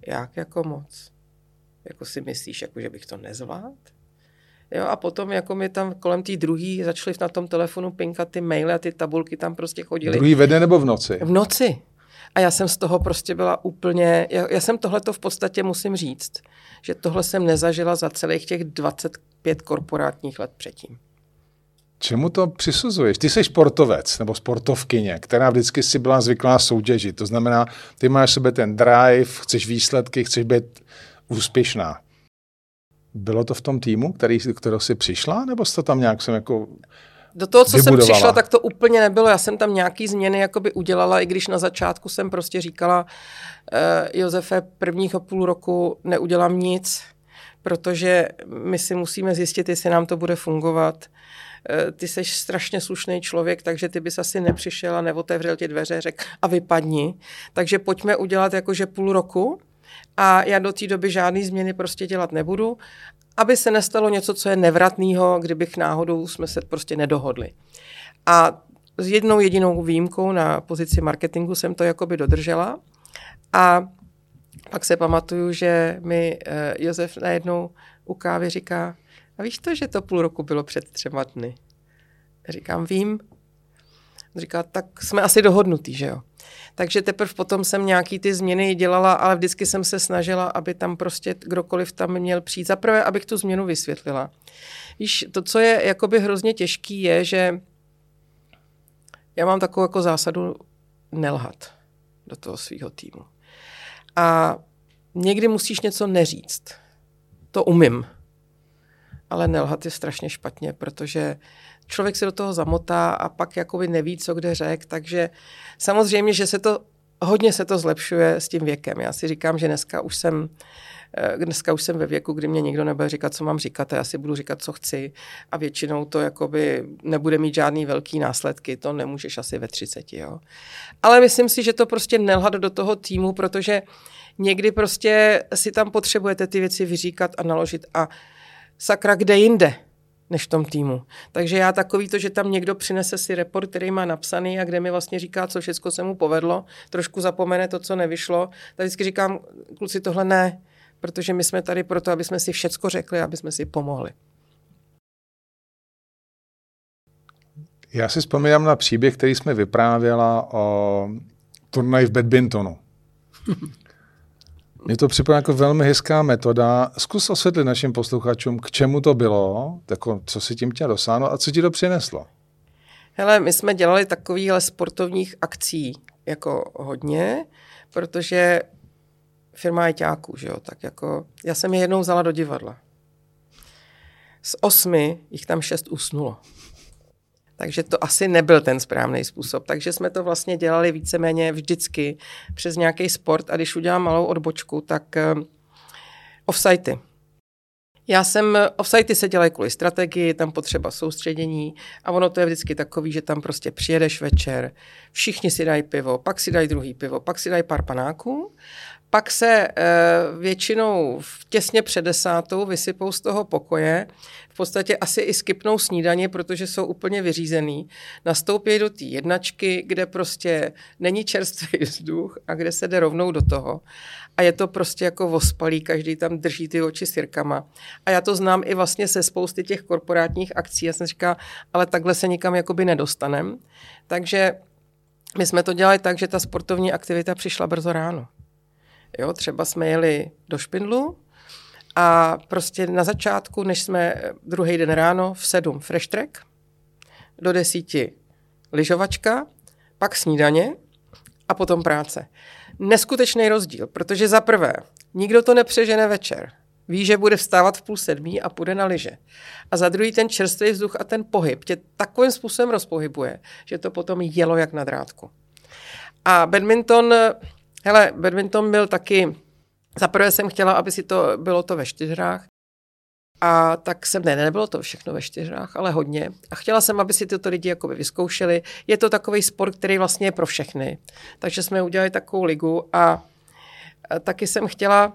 jak jako moc? Jako si myslíš, jako že bych to nezvládl? Jo, a potom jako mi tam kolem té druhý začaly na tom telefonu pinkat ty maily a ty tabulky tam prostě chodily. Druhý ve dne nebo v noci? V noci. A já jsem z toho prostě byla úplně, já jsem tohleto v podstatě musím říct, že tohle jsem nezažila za celých těch 25 korporátních let předtím. Čemu to přisuzuješ? Ty jsi sportovec nebo sportovkyně, která vždycky si byla zvyklá soutěžit. To znamená, ty máš sebe ten drive, chceš výsledky, chceš být úspěšná. Bylo to v tom týmu, kterého jsi přišla, nebo jsi to tam nějak jsem jako do toho, co vybudovala? jsem přišla, tak to úplně nebylo. Já jsem tam nějaký změny jakoby udělala, i když na začátku jsem prostě říkala, Josefe, prvního půl roku neudělám nic, protože my si musíme zjistit, jestli nám to bude fungovat. Ty jsi strašně slušný člověk, takže ty bys asi nepřišel a neotevřel ti dveře, řekl a vypadni. Takže pojďme udělat jakože půl roku a já do té doby žádný změny prostě dělat nebudu, aby se nestalo něco, co je nevratného, kdybych náhodou jsme se prostě nedohodli. A s jednou jedinou výjimkou na pozici marketingu jsem to jakoby dodržela a pak se pamatuju, že mi Josef najednou u kávy říká, a víš to, že to půl roku bylo před 3 dny? Říkám, vím. Říká, tak jsme asi dohodnutý, že jo? Takže teprve potom jsem nějaký ty změny dělala, ale vždycky jsem se snažila, aby tam prostě kdokoliv tam měl přijít. Zaprvé, abych tu změnu vysvětlila. Víš, to, co je jakoby hrozně těžký, je, že já mám takovou jako zásadu nelhat do toho svého týmu. A někdy musíš něco neříct. To umím. Ale nelhat je strašně špatně, protože člověk se do toho zamotá a pak jakoby neví, co kde řek, takže samozřejmě, že hodně se to zlepšuje s tím věkem. Já si říkám, že dneska už jsem ve věku, kdy mě nikdo nebude říkat, co mám říkat, a já si budu říkat, co chci a většinou to jakoby nebude mít žádný velký následky, to nemůžeš asi ve 30, jo. Ale myslím si, že to prostě nelhat do toho týmu, protože někdy prostě si tam potřebujete ty věci vyříkat a naložit a sakra, kde jinde, než v tom týmu. Takže já takový to, že tam někdo přinese si report, který má napsaný a kde mi vlastně říká, co všechno se mu povedlo, trošku zapomene to, co nevyšlo, tak vždycky říkám, kluci, tohle ne, protože my jsme tady proto, aby jsme si všecko řekli, aby jsme si pomohli. Já si vzpomínám na příběh, který jsme vyprávěla o turnaji v badmintonu. Mně to připadá jako velmi hezká metoda. Zkus osvětlit našim posluchačům, k čemu to bylo, jako, co si tím chtěl dosáhnout a co ti to přineslo. Hele, my jsme dělali takovýhle sportovních akcí jako hodně, protože firma je ťáků, že jo, tak jako já jsem je jednou vzala do divadla. Z 8 jich tam 6 usnulo. Takže to asi nebyl ten správný způsob. Takže jsme to vlastně dělali víceméně vždycky přes nějaký sport a když udělám malou odbočku, tak offsitey. Offsitey se dělají kvůli strategii, tam potřeba soustředění a ono to je vždycky takový, že tam prostě přijedeš večer, všichni si dají pivo, pak si dají druhý pivo, pak si dají pár panáků, pak se většinou těsně před 10 vysypou z toho pokoje, v podstatě asi i skipnou snídaně, protože jsou úplně vyřízený, nastoupí do té jednačky, kde prostě není čerstvý vzduch a kde se jde rovnou do toho. A je to prostě jako ospalý, každý tam drží ty oči sirkama. A já to znám i vlastně se spousty těch korporátních akcí. Já jsem říkala, ale takhle se nikam jakoby nedostanem. Takže my jsme to dělali tak, že ta sportovní aktivita přišla brzo ráno. Jo, třeba jsme jeli do Špindlu a prostě na začátku, než jsme druhý den ráno v 7 fresh track, do 10 lyžovačka, pak snídaně a potom práce. Neskutečný rozdíl, protože za prvé, nikdo to nepřežene večer. Ví, že bude vstávat v 6:30 a půjde na lyže. A za druhý ten čerstvý vzduch a ten pohyb tě takovým způsobem rozpohybuje, že to potom jelo jak na drátku. A badminton byl taky, zaprvé jsem chtěla, aby si to bylo to ve 4. A tak nebylo to všechno ve 4, ale hodně. A chtěla jsem, aby si tyto lidi jakoby vyzkoušeli. Je to takový sport, který vlastně je pro všechny. Takže jsme udělali takovou ligu a taky jsem chtěla,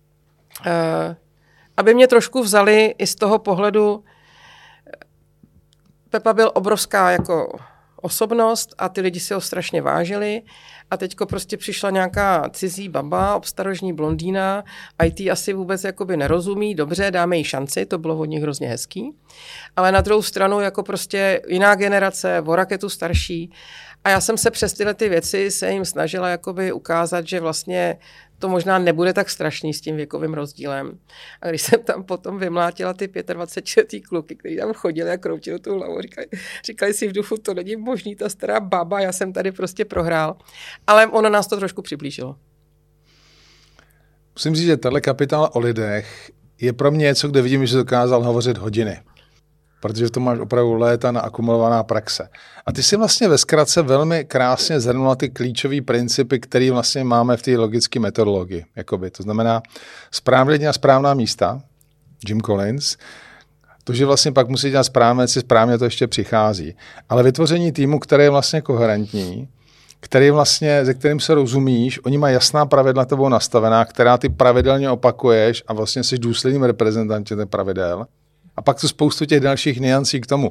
aby mě trošku vzali i z toho pohledu, Pepa byl obrovská jako osobnost a ty lidi si ho strašně vážili a teďko prostě přišla nějaká cizí baba, obstarožní blondýna, IT asi vůbec jakoby nerozumí, dobře, dáme jí šanci, to bylo od nich hrozně hezký, ale na druhou stranu jako prostě jiná generace, o raketu starší a já jsem se přes tyhle ty věci se jim snažila jakoby ukázat, že vlastně to možná nebude tak strašný s tím věkovým rozdílem. A když jsem tam potom vymlátila ty 25letý kluky, kteří tam chodili a kroutili tu hlavu, říkali si v duchu, to není možný, ta stará baba, já jsem tady prostě prohrál. Ale ono nás to trošku přiblížilo. Musím říct, že tenhle kapitál o lidech je pro mě něco, kde vidím, že dokázal hovořit hodiny. Protože to máš opravdu léta na akumulovaná praxe. A ty si vlastně ve zkratce velmi krásně zhrnula ty klíčové principy, které vlastně máme v té logické metodologii. Jakoby. To znamená správné lidi na správná místa, Jim Collins, to, že vlastně pak musí dělat správné věci, správně to ještě přichází. Ale vytvoření týmu, který je vlastně koherentní, který vlastně, se kterým se rozumíš, oni mají jasná pravidla tebou nastavená, která ty pravidelně opakuješ a vlastně jsi důsledným reprezentantem těch pravidel. A pak to spoustu těch dalších niancí k tomu.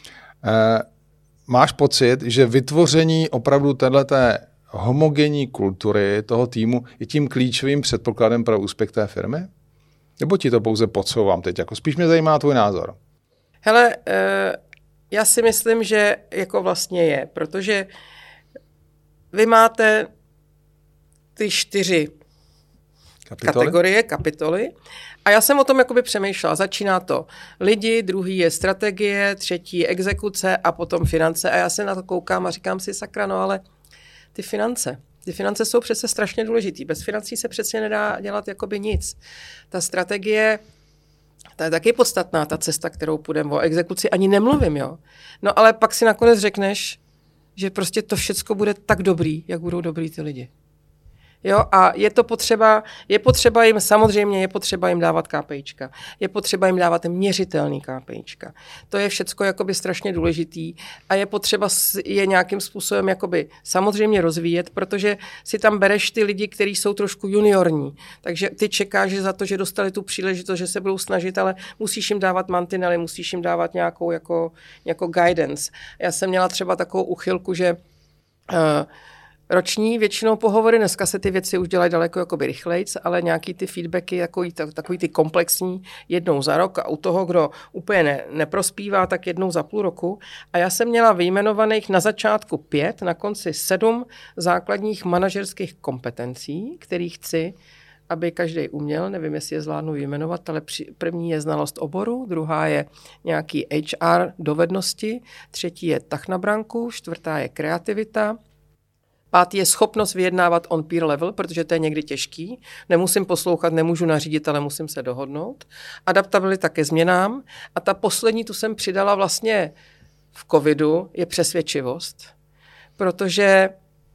Máš pocit, že vytvoření opravdu téhleté homogenní kultury toho týmu je tím klíčovým předpokladem pro úspěch té firmy? Nebo ti to pouze podsouvám teď? Jako spíš mě zajímá tvůj názor. Hele, já si myslím, že jako vlastně je, protože vy máte ty 4 kapitoly. A já jsem o tom jakoby přemýšlela. Začíná to lidi, druhý je strategie, třetí je exekuce a potom finance. A já se na to koukám a říkám si, sakra, no ale ty finance jsou přece strašně důležitý. Bez financí se přece nedá dělat jakoby nic. Ta strategie, ta je taky podstatná, ta cesta, kterou půjdeme. O exekuci ani nemluvím, jo. No ale pak si nakonec řekneš, že prostě to všecko bude tak dobrý, jak budou dobrý ty lidi. Jo, a je potřeba jim, samozřejmě je potřeba jim dávat KPIčka, je potřeba jim dávat měřitelný KPIčka. To je všecko jakoby strašně důležitý a je potřeba je nějakým způsobem jakoby samozřejmě rozvíjet, protože si tam bereš ty lidi, kteří jsou trošku juniorní, takže ty čekáš že za to, že dostali tu příležitost, že se budou snažit, ale musíš jim dávat mantinely, musíš jim dávat nějakou jako guidance. Já jsem měla třeba takovou uchylku, že roční většinou pohovory, dneska se ty věci už dělají daleko jakoby rychlejc, ale nějaký ty feedbacky, takový ty komplexní, jednou za rok a u toho, kdo úplně neprospívá, tak jednou za půl roku. A já jsem měla vyjmenovaných na začátku 5, na konci 7 základních manažerských kompetencí, které chci, aby každý uměl, nevím, jestli je zvládnu vyjmenovat, ale první je znalost oboru, druhá je nějaký HR dovednosti, třetí je tah na branku, čtvrtá je kreativita, 5. je schopnost vyjednávat on peer level, protože to je někdy těžký. Nemusím poslouchat, nemůžu nařídit, ale musím se dohodnout. Adaptabilita ke změnám. A ta poslední, tu jsem přidala vlastně v covidu, je přesvědčivost. Protože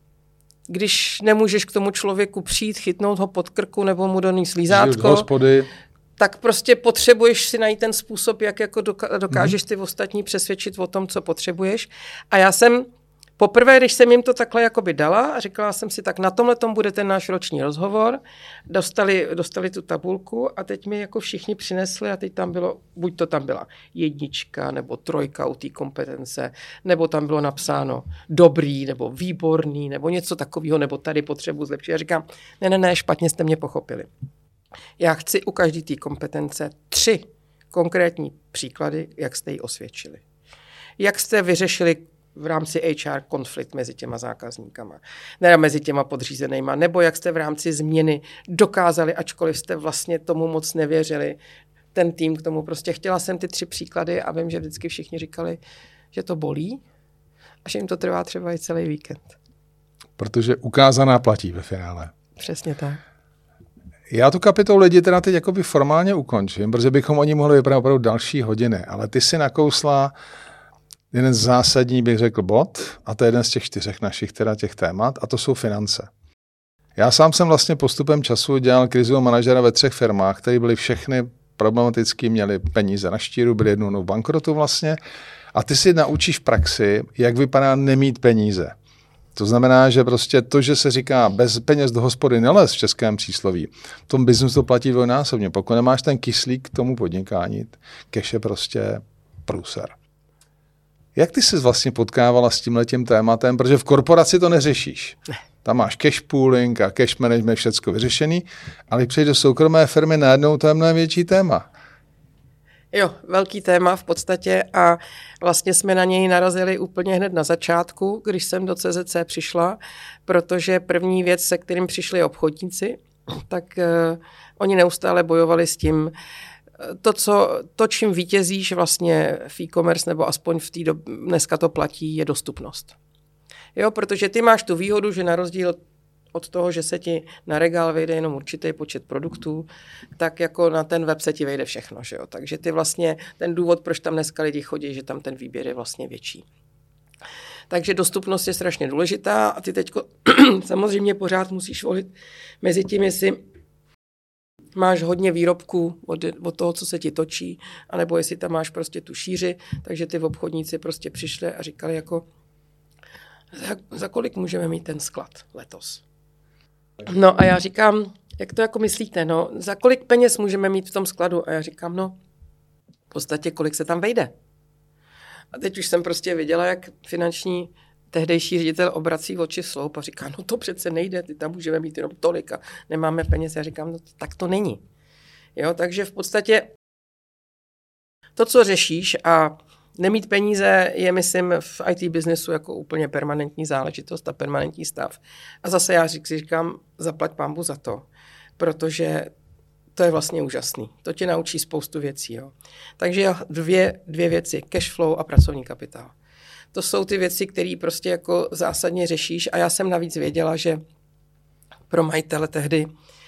když nemůžeš k tomu člověku přijít, chytnout ho pod krku nebo mu donést slízátko, tak prostě potřebuješ si najít ten způsob, jak jako dokážeš ty ostatní přesvědčit o tom, co potřebuješ. A já jsem poprvé, když jsem jim to takhle jakoby dala a říkala jsem si, tak na tomhletom bude ten náš roční rozhovor, dostali tu tabulku a teď mi jako všichni přinesli a teď tam bylo, buď to tam byla 1 nebo 3 u té kompetence, nebo tam bylo napsáno dobrý, nebo výborný, nebo něco takového, nebo tady potřebuji zlepšit. Já říkám, ne, špatně jste mě pochopili. Já chci u každé té kompetence 3 konkrétní příklady, jak jste ji osvědčili. Jak jste vyřešili v rámci HR konflikt mezi těma zákazníkama, ne mezi těma podřízenýma, nebo jak jste v rámci změny dokázali, ačkoliv jste vlastně tomu moc nevěřili, ten tým k tomu prostě. Chtěla jsem ty 3 příklady a vím, že vždycky všichni říkali, že to bolí a že jim to trvá třeba i celý víkend. Protože ukázaná platí ve finále. Přesně tak. Já tu kapitolu lidi teda teď jakoby formálně ukončím, protože bychom o ní mohli vypadat opravdu další hodiny, ale ty si nakousla jeden z zásadní, bych řekl, bod, a to je jeden z těch 4 našich teda těch témat, a to jsou finance. Já sám jsem vlastně postupem času dělal krizového manažera ve 3 firmách, které byly všechny problematické, měly peníze na štíru, byly jednou v bankrotu vlastně, a ty si naučíš v praxi, jak vypadá nemít peníze. To znamená, že prostě to, že se říká bez peněz do hospody nelez v českém přísloví, v tom biznesu to platí dvojnásobně. Pokud nemáš ten kyslík k tomu podnikání, cash je prostě průser. Jak ty jsi vlastně potkávala s tímhletím tématem? Protože v korporaci to neřešíš. Ne. Tam máš cash pooling a cash management, všecko vyřešený, ale když přejdeš do soukromé firmy, najednou to je mnohem větší téma. Jo, velký téma v podstatě a vlastně jsme na něj narazili úplně hned na začátku, když jsem do CZC přišla, protože první věc, se kterým přišli obchodníci, tak oni neustále bojovali s tím, čím vítězíš vlastně v e-commerce, nebo aspoň v té dneska to platí, je dostupnost. Jo, protože ty máš tu výhodu, že na rozdíl od toho, že se ti na regál vejde jenom určitý počet produktů, tak jako na ten web se ti vejde všechno. Že jo? Takže ty vlastně ten důvod, proč tam dneska lidi chodí, že tam ten výběr je vlastně větší. Takže dostupnost je strašně důležitá a ty teďko samozřejmě pořád musíš volit mezi tím, jestli máš hodně výrobků od toho, co se ti točí, anebo jestli tam máš prostě tu šíři, takže ty obchodníci prostě přišli a říkali jako za kolik můžeme mít ten sklad letos. No a já říkám, jak to jako myslíte, no, za kolik peněz můžeme mít v tom skladu? A já říkám, no, v podstatě kolik se tam vejde. A teď už jsem prostě viděla, jak finanční tehdejší ředitel obrací oči v sloup a říká, no to přece nejde, ty tam můžeme mít jenom tolik a nemáme peněz. Já říkám, no tak to není. Jo, takže v podstatě to, co řešíš a nemít peníze je, myslím, v IT biznesu jako úplně permanentní záležitost a permanentní stav. A zase já říkám, zaplať pánbu za to, protože to je vlastně úžasný. To tě naučí spoustu věcí. Jo. Takže dvě věci, cash flow a pracovní kapitál. To jsou ty věci, které prostě jako zásadně řešíš a já jsem navíc věděla, že pro majitele tehdy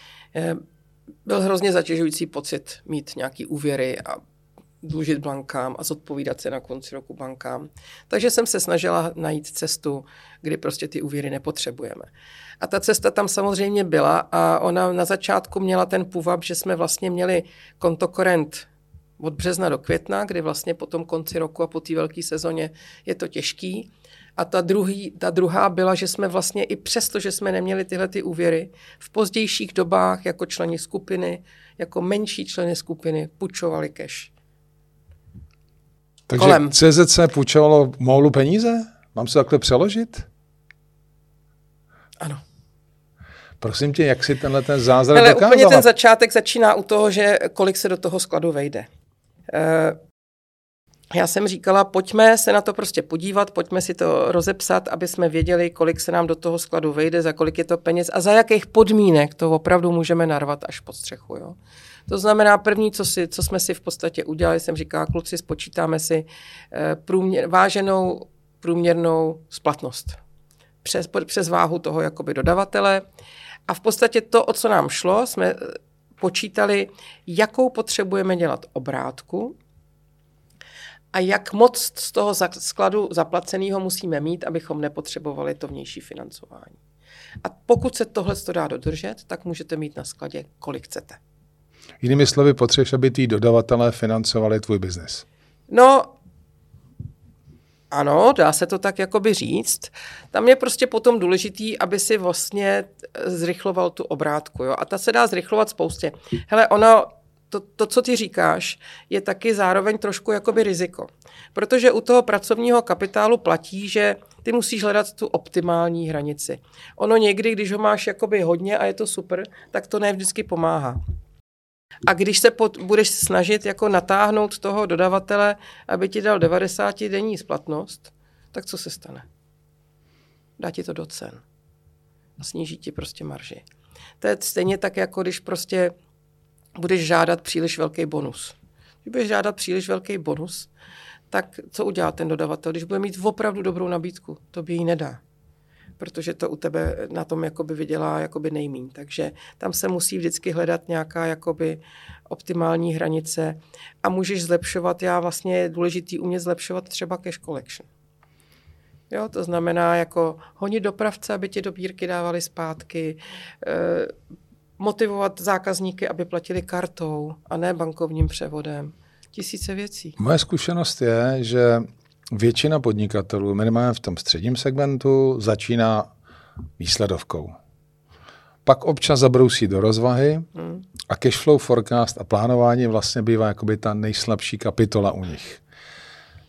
byl hrozně zatěžující pocit mít nějaký úvěry a dlužit bankám a zodpovídat se na konci roku bankám. Takže jsem se snažila najít cestu, kdy prostě ty úvěry nepotřebujeme. A ta cesta tam samozřejmě byla a ona na začátku měla ten půvab, že jsme vlastně měli kontokorent od března do května, kdy vlastně po tom konci roku a po té velké sezóně je to těžký. A ta druhá byla, že jsme vlastně i přesto, že jsme neměli tyhle ty úvěry, v pozdějších dobách jako členi skupiny, jako menší členy skupiny půjčovali cash. Takže CZC půjčovalo MOLu peníze? Mám se takhle přeložit? Ano. Prosím tě, jak si tenhle ten zázrak dokázala? Úplně ten začátek začíná u toho, že kolik se do toho skladu vejde. Já jsem říkala, pojďme se na to prostě podívat, pojďme si to rozepsat, aby jsme věděli, kolik se nám do toho skladu vejde, za kolik je to peněz a za jakých podmínek to opravdu můžeme narvat až pod střechu. Jo? To znamená, první, co jsme si v podstatě udělali, jsem říkala, kluci, spočítáme si váženou průměrnou splatnost přes váhu toho jakoby dodavatele. A v podstatě to, o co nám šlo, jsme počítali, jakou potřebujeme dělat obrátku a jak moc z toho skladu zaplaceného musíme mít, abychom nepotřebovali to vnější financování. A pokud se tohle dá dodržet, tak můžete mít na skladě, kolik chcete. Jinými slovy, potřebuješ, aby tví dodavatelé financovali tvůj biznis. No, ano, dá se to tak jakoby říct. Tam je prostě potom důležitý, aby si vlastně zrychloval tu obrátku. Jo? A ta se dá zrychlovat spoustě. Hele, to, co ty říkáš, je taky zároveň trošku jakoby riziko. Protože u toho pracovního kapitálu platí, že ty musíš hledat tu optimální hranici. Ono někdy, když ho máš jakoby hodně a je to super, tak to ne vždycky pomáhá. A když se budeš snažit jako natáhnout toho dodavatele, aby ti dal 90-denní splatnost, tak co se stane? Dá ti to do cen. A sníží ti prostě marži. To je stejně tak, jako když prostě budeš žádat příliš velký bonus. Když budeš žádat příliš velký bonus, tak co udělá ten dodavatel? Když bude mít opravdu dobrou nabídku, to by jí nedá. Protože to u tebe na tom jakoby vydělá jakoby nejmíň. Takže tam se musí vždycky hledat nějaká jakoby optimální hranice a můžeš zlepšovat, je důležitý umět zlepšovat třeba cash collection. Jo, to znamená jako honit dopravce, aby ti dobírky dávali zpátky, motivovat zákazníky, aby platili kartou a ne bankovním převodem. Tisíce věcí. Moje zkušenost je, že většina podnikatelů, minimálně v tom středním segmentu, začíná výsledovkou. Pak občas zabrousí do rozvahy a cashflow forecast a plánování vlastně bývá jakoby ta nejslabší kapitola u nich.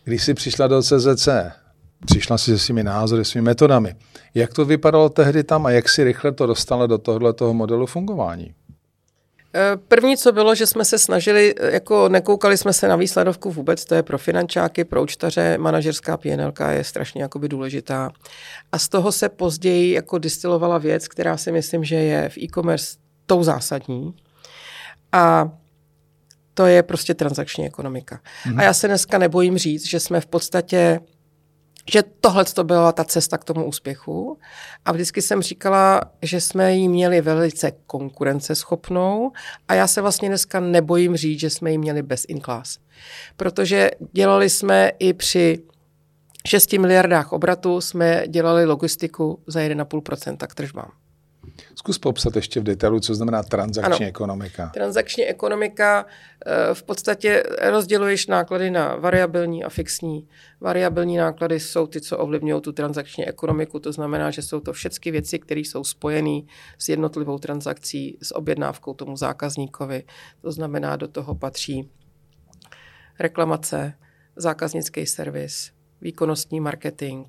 Když jsi přišla do CZC, přišla si se svými názory, svými metodami. Jak to vypadalo tehdy tam a jak si rychle to dostala do tohoto modelu fungování? První, co bylo, že jsme se snažili, jako nekoukali jsme se na výsledovku vůbec, to je pro finančáky, pro účtaře, manažerská PNLka je strašně jakoby důležitá. A z toho se později jako distilovala věc, která si myslím, že je v e-commerce tou zásadní. A to je prostě transakční ekonomika. A já se dneska nebojím říct, že jsme v podstatě, že tohle to byla ta cesta k tomu úspěchu. A vždycky jsem říkala, že jsme ji měli velice konkurenceschopnou a já se vlastně dneska nebojím říct, že jsme ji měli best in class. Protože dělali jsme i při 6 miliardách obratů, jsme dělali logistiku za 1,5% k tržbám. Zkus popsat ještě v detailu, co znamená transakční ekonomika. Transakční ekonomika v podstatě rozděluješ náklady na variabilní a fixní. Variabilní náklady jsou ty, co ovlivňují tu transakční ekonomiku, to znamená, že jsou to všechny věci, které jsou spojené s jednotlivou transakcí, s objednávkou tomu zákazníkovi. To znamená, do toho patří reklamace, zákaznický servis, výkonnostní marketing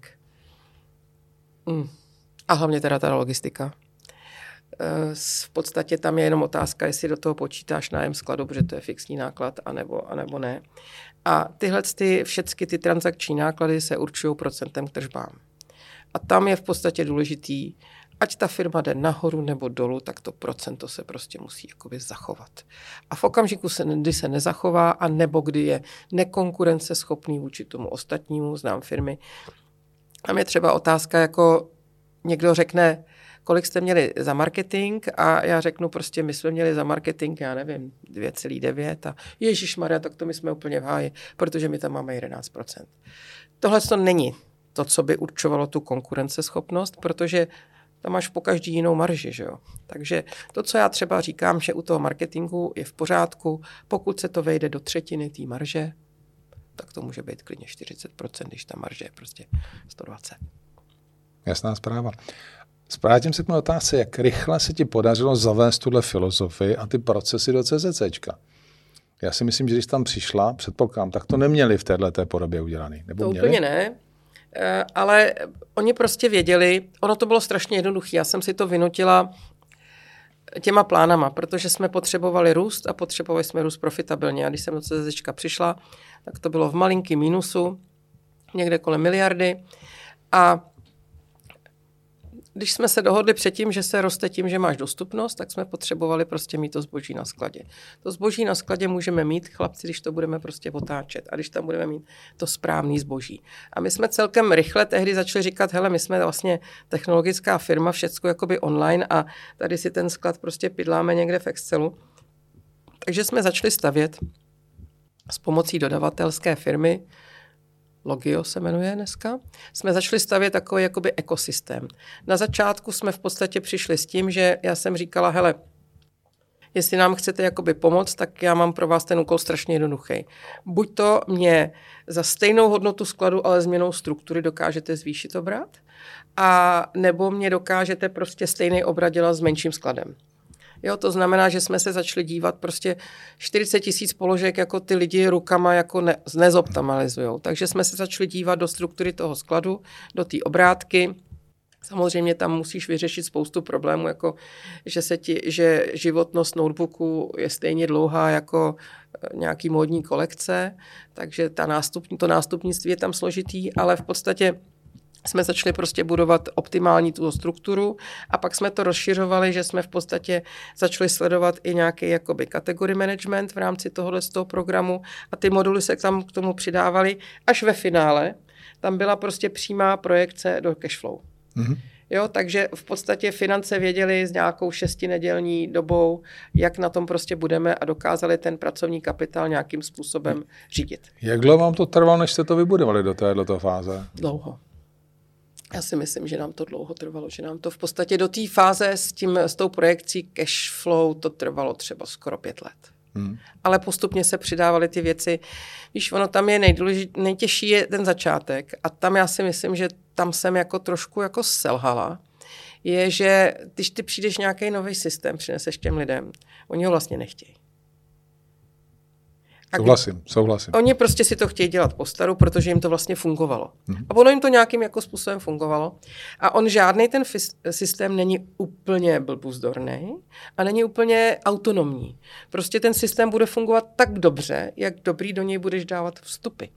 a hlavně teda ta logistika. V podstatě tam je jenom otázka, jestli do toho počítáš nájem skladu, protože to je fixní náklad, anebo ne. A všechny ty transakční náklady se určují procentem k tržbám. A tam je v podstatě důležitý, ať ta firma jde nahoru nebo dolů, tak to procento se prostě musí jakoby zachovat. A v okamžiku, kdy se nezachová, a nebo kdy je nekonkurenceschopný vůči tomu ostatnímu, znám firmy, tam je třeba otázka, jako někdo řekne, kolik jste měli za marketing a já řeknu prostě, my jsme měli za marketing, já nevím, 2,9 a ježišmarja, tak to my jsme úplně v háji, protože my tam máme 11%. Tohle to není to, co by určovalo tu konkurenceschopnost, protože tam máš po každý jinou marži, že jo. Takže to, co já třeba říkám, že u toho marketingu je v pořádku, pokud se to vejde do třetiny té marže, tak to může být klidně 40%, když ta marže je prostě 120. Jasná zpráva. Vrátím se k mé otázce, jak rychle se ti podařilo zavést tuhle filozofii a ty procesy do CZCčka. Já si myslím, že když tam přišla, předpokládám, tak to neměli v této podobě udělaný. Nebo to měli? Úplně ne, ale oni prostě věděli, ono to bylo strašně jednoduché. Já jsem si to vynutila těma plánama, protože jsme potřebovali růst a potřebovali jsme růst profitabilně. A když jsem do CZCčka přišla, tak to bylo v malinkém mínusu, někde kolem miliardy. A když jsme se dohodli předtím, že se roste tím, že máš dostupnost, tak jsme potřebovali prostě mít to zboží na skladě. To zboží na skladě můžeme mít, chlapci, když to budeme prostě otáčet a když tam budeme mít to správný zboží. A my jsme celkem rychle tehdy začali říkat, hele, my jsme vlastně technologická firma, všecko jakoby online a tady si ten sklad prostě pidláme někde v Excelu. Takže jsme začali stavět s pomocí dodavatelské firmy, Logio se jmenuje dneska, jsme začali stavět takový jakoby ekosystém. Na začátku jsme v podstatě přišli s tím, že já jsem říkala, hele, jestli nám chcete jakoby pomoct, tak já mám pro vás ten úkol strašně jednoduchý. Buď to mě za stejnou hodnotu skladu, ale změnou struktury dokážete zvýšit obrat, a nebo mě dokážete prostě stejný obrat dělat s menším skladem. Jo, to znamená, že jsme se začali dívat prostě 40 000 položek, jako ty lidi rukama jako nezoptimalizujou. Takže jsme se začali dívat do struktury toho skladu, do té obrátky. Samozřejmě tam musíš vyřešit spoustu problémů, jako že životnost notebooku je stejně dlouhá jako nějaký módní kolekce, takže to nástupnictví je tam složitý, ale v podstatě jsme začali prostě budovat optimální tu strukturu a pak jsme to rozšiřovali, že jsme v podstatě začali sledovat i nějaký jakoby category management v rámci tohohle z toho programu a ty moduly se tam k tomu přidávaly. Až ve finále tam byla prostě přímá projekce do cashflow. Mm-hmm. Jo, takže v podstatě finance věděli s nějakou 6nedělní dobou, jak na tom prostě budeme a dokázali ten pracovní kapitál nějakým způsobem řídit. Jak dlouho vám to trvalo, než jste to vybudovali do této fáze? Dlouho. Já si myslím, že nám to dlouho trvalo, že nám to v podstatě do té fáze s tou projekcí cash flow to trvalo třeba skoro 5 let. Ale postupně se přidávaly ty věci. Víš, ono tam je nejtěžší je ten začátek a tam já si myslím, že tam jsem jako trošku jako selhala, je, že když ty přijdeš nějaký nový systém, přineseš těm lidem, oni ho vlastně nechtějí. Souhlasím. Oni prostě si to chtějí dělat po staru, protože jim to vlastně fungovalo. A ono jim to nějakým jako způsobem fungovalo. A on žádný ten systém není úplně blbuzdorný a není úplně autonomní. Prostě ten systém bude fungovat tak dobře, jak dobrý do něj budeš dávat vstupy.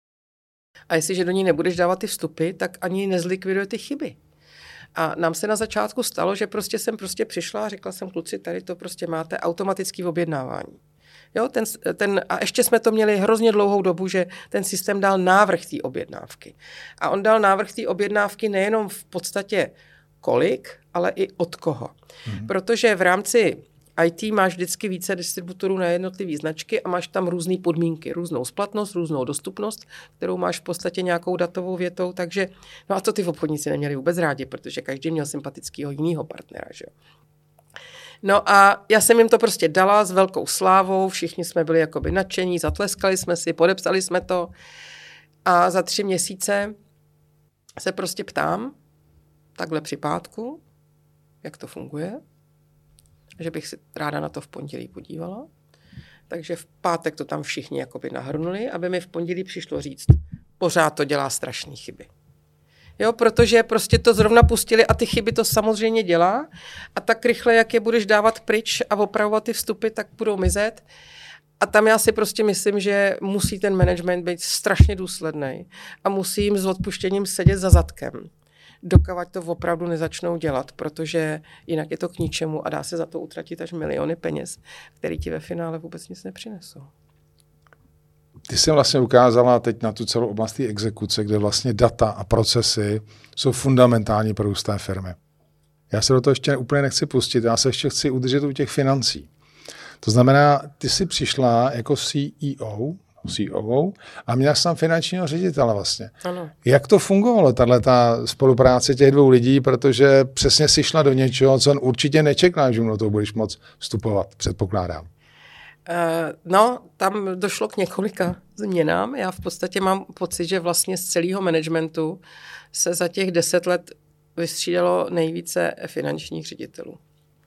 A jestliže do něj nebudeš dávat ty vstupy, tak ani nezlikviduje ty chyby. A nám se na začátku stalo, že jsem přišla a řekla jsem, kluci, tady to prostě máte automatické objednávání. Jo, a ještě jsme to měli hrozně dlouhou dobu, že ten systém dal návrh té objednávky. A on dal návrh té objednávky nejenom v podstatě kolik, ale i od koho. Protože v rámci IT máš vždycky více distributorů na jednotlivé značky a máš tam různé podmínky, různou splatnost, různou dostupnost, kterou máš v podstatě nějakou datovou větou, takže, no a to ty obchodníci neměli vůbec rádi, protože každý měl sympatického jiného partnera, že jo. No a já jsem jim to prostě dala s velkou slávou, všichni jsme byli jakoby nadšení, zatleskali jsme si, podepsali jsme to a za 3 měsíce se prostě ptám, takhle při pátku, jak to funguje, že bych si ráda na to v pondělí podívala. Takže v pátek to tam všichni jakoby nahrnuli, aby mi v pondělí přišlo říct, pořád to dělá strašné chyby. Jo, protože prostě to zrovna pustili a ty chyby to samozřejmě dělá a tak rychle, jak je budeš dávat pryč a opravovat ty vstupy, tak budou mizet. A tam já si prostě myslím, že musí ten management být strašně důsledný a musí jim s odpuštěním sedět za zadkem, dokud to opravdu nezačnou dělat, protože jinak je to k ničemu a dá se za to utratit až miliony peněz, které ti ve finále vůbec nic nepřinesou. Ty jsi vlastně ukázala teď na tu celou oblast té exekuce, kde vlastně data a procesy jsou fundamentální pro růst té firmy. Já se do toho ještě úplně nechci pustit, já se ještě chci udržet u těch financí. To znamená, ty jsi přišla jako COO a měla jsi tam finančního ředitele vlastně. Ano. Jak to fungovalo, tato spolupráce těch 2 lidí, protože přesně jsi šla do něčeho, co určitě nečekala, že do toho budeš moc vstupovat, předpokládám. No, tam došlo k několika změnám. Já v podstatě mám pocit, že vlastně z celého managementu se za těch 10 let vystřídalo nejvíce finančních ředitelů.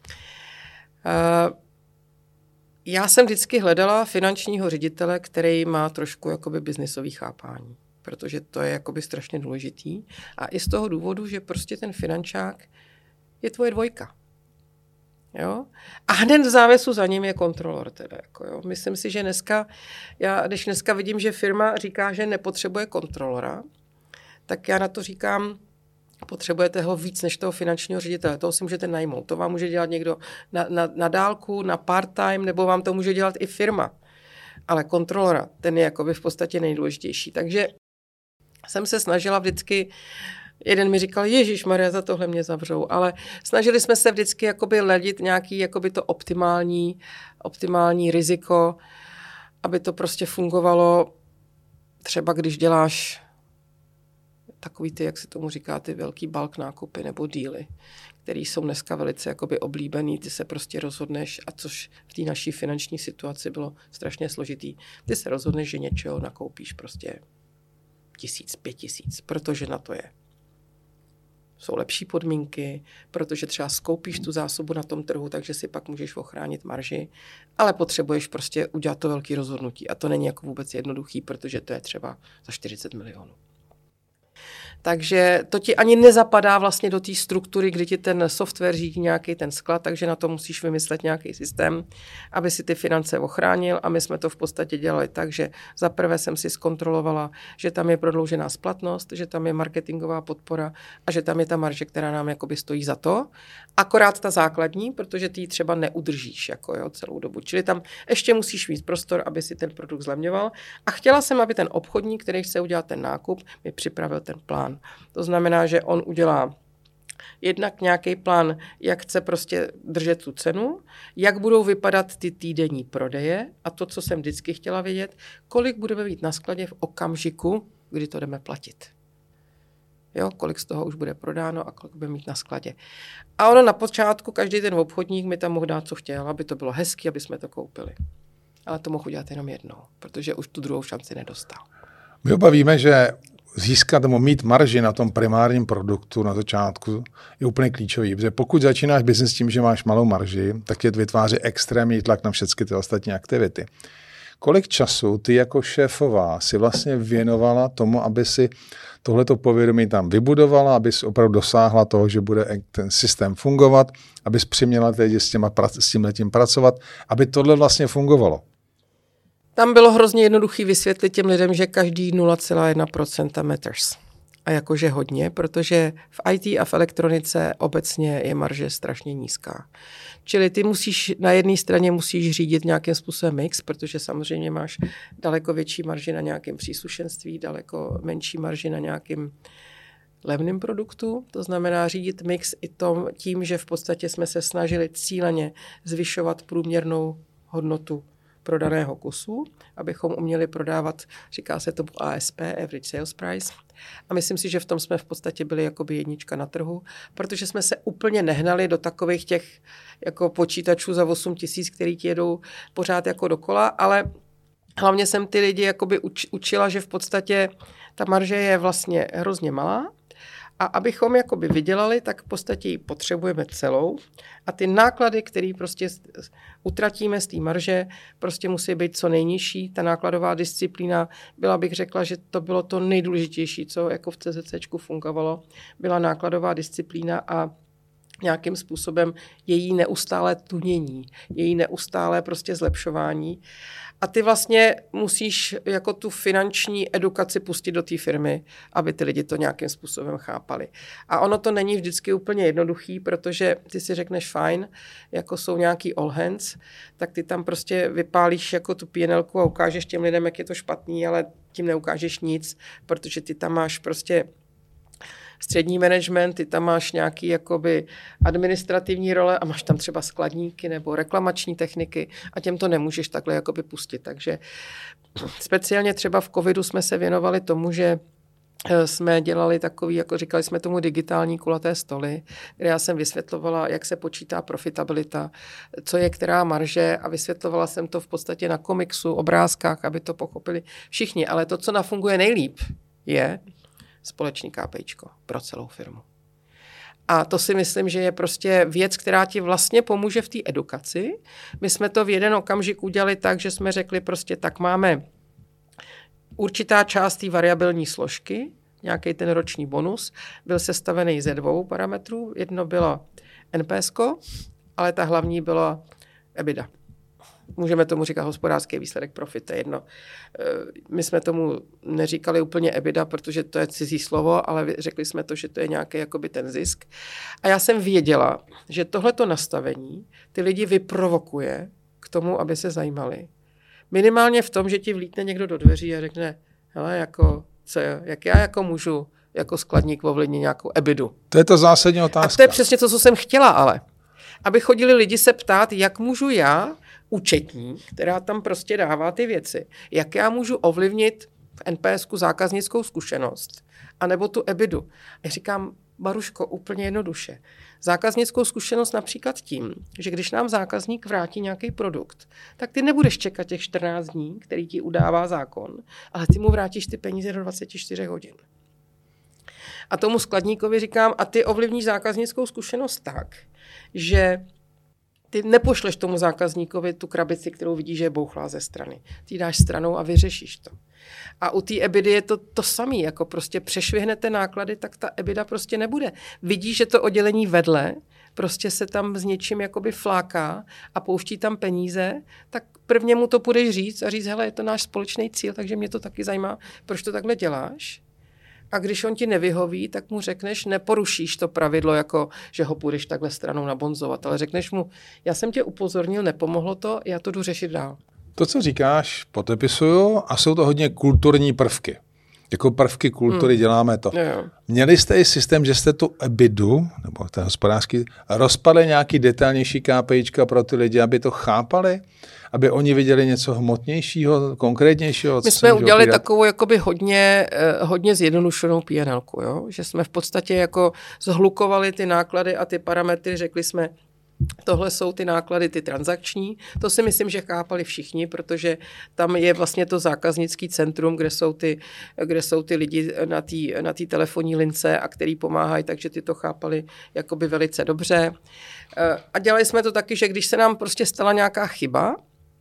Já jsem vždycky hledala finančního ředitele, který má trošku jakoby biznisový chápání, protože to je jakoby strašně důležitý. A i z toho důvodu, že prostě ten finančák je tvoje dvojka. Jo? A hned v závěsu za ním je kontrolor. Teda, jako, jo. Myslím si, že když dneska vidím, že firma říká, že nepotřebuje kontrolora, tak já na to říkám, potřebujete ho víc než toho finančního ředitele. Toho si můžete najmout. To vám může dělat někdo na dálku, na part-time, nebo vám to může dělat i firma. Ale kontrolora, ten je jakoby v podstatě nejdůležitější. Takže jsem se snažila vždycky. Jeden mi říkal, Ježišmarja, za tohle mě zavřou, ale snažili jsme se vždycky jakoby ledit nějaký jakoby to optimální riziko, aby to prostě fungovalo. Třeba když děláš takový ty, jak se tomu říká, ty velký bulk nákupy nebo díly, který jsou dneska velice jakoby oblíbený, ty se prostě rozhodneš, a což v té naší finanční situaci bylo strašně složitý, ty se rozhodneš, že něčeho nakoupíš prostě 1000, 5000, protože na to je. Jsou lepší podmínky, protože třeba skoupíš tu zásobu na tom trhu, takže si pak můžeš ochránit marži, ale potřebuješ prostě udělat to velké rozhodnutí a to není jako vůbec jednoduchý, protože to je třeba za 40 milionů. Takže to ti ani nezapadá vlastně do té struktury, kdy ti ten software řídí nějaký ten sklad, takže na to musíš vymyslet nějaký systém, aby si ty finance ochránil a my jsme to v podstatě dělali tak, že za prvé jsem si zkontrolovala, že tam je prodloužená splatnost, že tam je marketingová podpora a že tam je ta marže, která nám jakoby stojí za to. Akorát ta základní, protože ty ji třeba neudržíš celou dobu. Čili tam ještě musíš mít prostor, aby si ten produkt zlevňoval. A chtěla jsem, aby ten obchodník, který chce udělat ten nákup, mi připravil ten plán. To znamená, že on udělá jednak nějaký plán, jak chce prostě držet tu cenu, jak budou vypadat ty týdenní prodeje a to, co jsem vždycky chtěla vědět, kolik budeme mít na skladě v okamžiku, kdy to jdeme platit. Jo, kolik z toho už bude prodáno a kolik budeme mít na skladě. A ono na počátku, každý ten obchodník mi tam mohl dát, co chtěl, aby to bylo hezky, aby jsme to koupili. Ale to mohl udělat jenom jednou, protože už tu druhou šanci nedostal. My oba víme, že získat nebo mít marži na tom primárním produktu na začátku je úplně klíčový, protože pokud začínáš biznis tím, že máš malou marži, tak tě vytváří extrémní tlak na všechny ty ostatní aktivity. Kolik času ty jako šéfová si vlastně věnovala tomu, aby si tohleto povědomí tam vybudovala, aby si opravdu dosáhla toho, že bude ten systém fungovat, aby si přiměla ty lidi s tímhletím pracovat, aby tohle vlastně fungovalo? Tam bylo hrozně jednoduchý vysvětlit těm lidem, že každý 0,1% matters. A jakože hodně, protože v IT a v elektronice obecně je marže strašně nízká. Čili ty na jedné straně musíš řídit nějakým způsobem mix, protože samozřejmě máš daleko větší marži na nějakém příslušenství, daleko menší marži na nějakém levném produktu. To znamená řídit mix i tím, že v podstatě jsme se snažili cíleně zvyšovat průměrnou hodnotu prodaného kusu, abychom uměli prodávat, říká se tomu ASP, Average Sales Price. A myslím si, že v tom jsme v podstatě byli jakoby jednička na trhu, protože jsme se úplně nehnali do takových těch jako počítačů za 8 000, který ti jedou pořád jako dokola, ale hlavně jsem ty lidi jakoby učila, že v podstatě ta marže je vlastně hrozně malá. A abychom jakoby vydělali, tak v podstatě ji potřebujeme celou. A ty náklady, které prostě utratíme z té marže, prostě musí být co nejnižší. Ta nákladová disciplína, bych řekla, že to bylo to nejdůležitější, co jako v CZCčku fungovalo, byla nákladová disciplína a nějakým způsobem její neustálé tunění, její neustálé prostě zlepšování. A ty vlastně musíš jako tu finanční edukaci pustit do té firmy, aby ty lidi to nějakým způsobem chápali. A ono to není vždycky úplně jednoduchý, protože ty si řekneš fajn, jako jsou nějaký all hands, tak ty tam prostě vypálíš jako tu PNLku a ukážeš těm lidem, jak je to špatný, ale tím neukážeš nic, protože ty tam máš prostě střední management, ty tam máš nějaký jakoby administrativní role a máš tam třeba skladníky nebo reklamační techniky a těm to nemůžeš takhle jakoby pustit. Takže speciálně třeba v covidu jsme se věnovali tomu, že jsme dělali takový, jako říkali jsme tomu digitální kulaté stoly, kde já jsem vysvětlovala, jak se počítá profitabilita, co je která marže a vysvětlovala jsem to v podstatě na komiksu, obrázkách, aby to pochopili všichni. Ale to, co nafunguje nejlíp, je společný KPIčko pro celou firmu. A to si myslím, že je prostě věc, která ti vlastně pomůže v té edukaci. My jsme to v jeden okamžik udělali tak, že jsme řekli prostě tak máme určitá část té variabilní složky, nějaký ten roční bonus, byl sestavený ze 2 parametrů. Jedno bylo NPSko, ale ta hlavní byla EBITDA. Můžeme tomu říkat hospodářský výsledek, profit, to je jedno. My jsme tomu neříkali úplně EBITDA, protože to je cizí slovo, ale řekli jsme to, že to je nějaký jakoby ten zisk. A já jsem věděla, že tohleto nastavení ty lidi vyprovokuje k tomu, aby se zajímali. Minimálně v tom, že ti vlítne někdo do dveří a řekne, hele, jako, jak já jako můžu jako skladník ovlivnit nějakou EBITu. To je to zásadní otázka. A to je přesně to, co jsem chtěla, ale. Aby chodili lidi se ptát, jak můžu já, účetní, která tam prostě dává ty věci, jak já můžu ovlivnit v NPSku zákaznickou zkušenost, anebo tu EBITu. A říkám, Baruško, úplně jednoduše. Zákaznickou zkušenost například tím, že když nám zákazník vrátí nějaký produkt, tak ty nebudeš čekat těch 14 dní, který ti udává zákon, ale ty mu vrátíš ty peníze do 24 hodin. A tomu skladníkovi říkám, a ty ovlivníš zákaznickou zkušenost tak, že ty nepošleš tomu zákazníkovi tu krabici, kterou vidíš, že je bouchlá ze strany. Ty dáš stranou a vyřešíš to. A u té EBITDA je to samé, jako prostě přešvihnete náklady, tak ta EBITDA prostě nebude. Vidíš, že to oddělení vedle prostě se tam s něčím jakoby fláká a pouští tam peníze, tak prvně mu to půjdeš říct a říct, hele, je to náš společný cíl, takže mě to taky zajímá, proč to takhle děláš. A když on ti nevyhoví, tak mu řekneš, neporušíš to pravidlo, jako že ho půjdeš takhle stranou nabonzovat, ale řekneš mu, já jsem tě upozornil, nepomohlo to, já to jdu řešit dál. To, co říkáš, podepisuju a jsou to hodně kulturní prvky. Jako prvky kultury děláme to. Jo. Měli jste i systém, že jste tu EBITu, nebo ten hospodářský, rozpadli nějaký detailnější KPIčka pro ty lidi, aby to chápali, aby oni viděli něco hmotnějšího, konkrétnějšího. My jsme udělali takovou jakoby hodně zjednodušenou PNLku, jo? Že jsme v podstatě jako zhlukovali ty náklady a ty parametry, řekli jsme, tohle jsou ty náklady, ty transakční. To si myslím, že chápali všichni, protože tam je vlastně to zákaznický centrum, kde jsou ty lidi na té telefonní lince a který pomáhají, takže ty to chápali jakoby velice dobře. A dělali jsme to taky, že když se nám prostě stala nějaká chyba,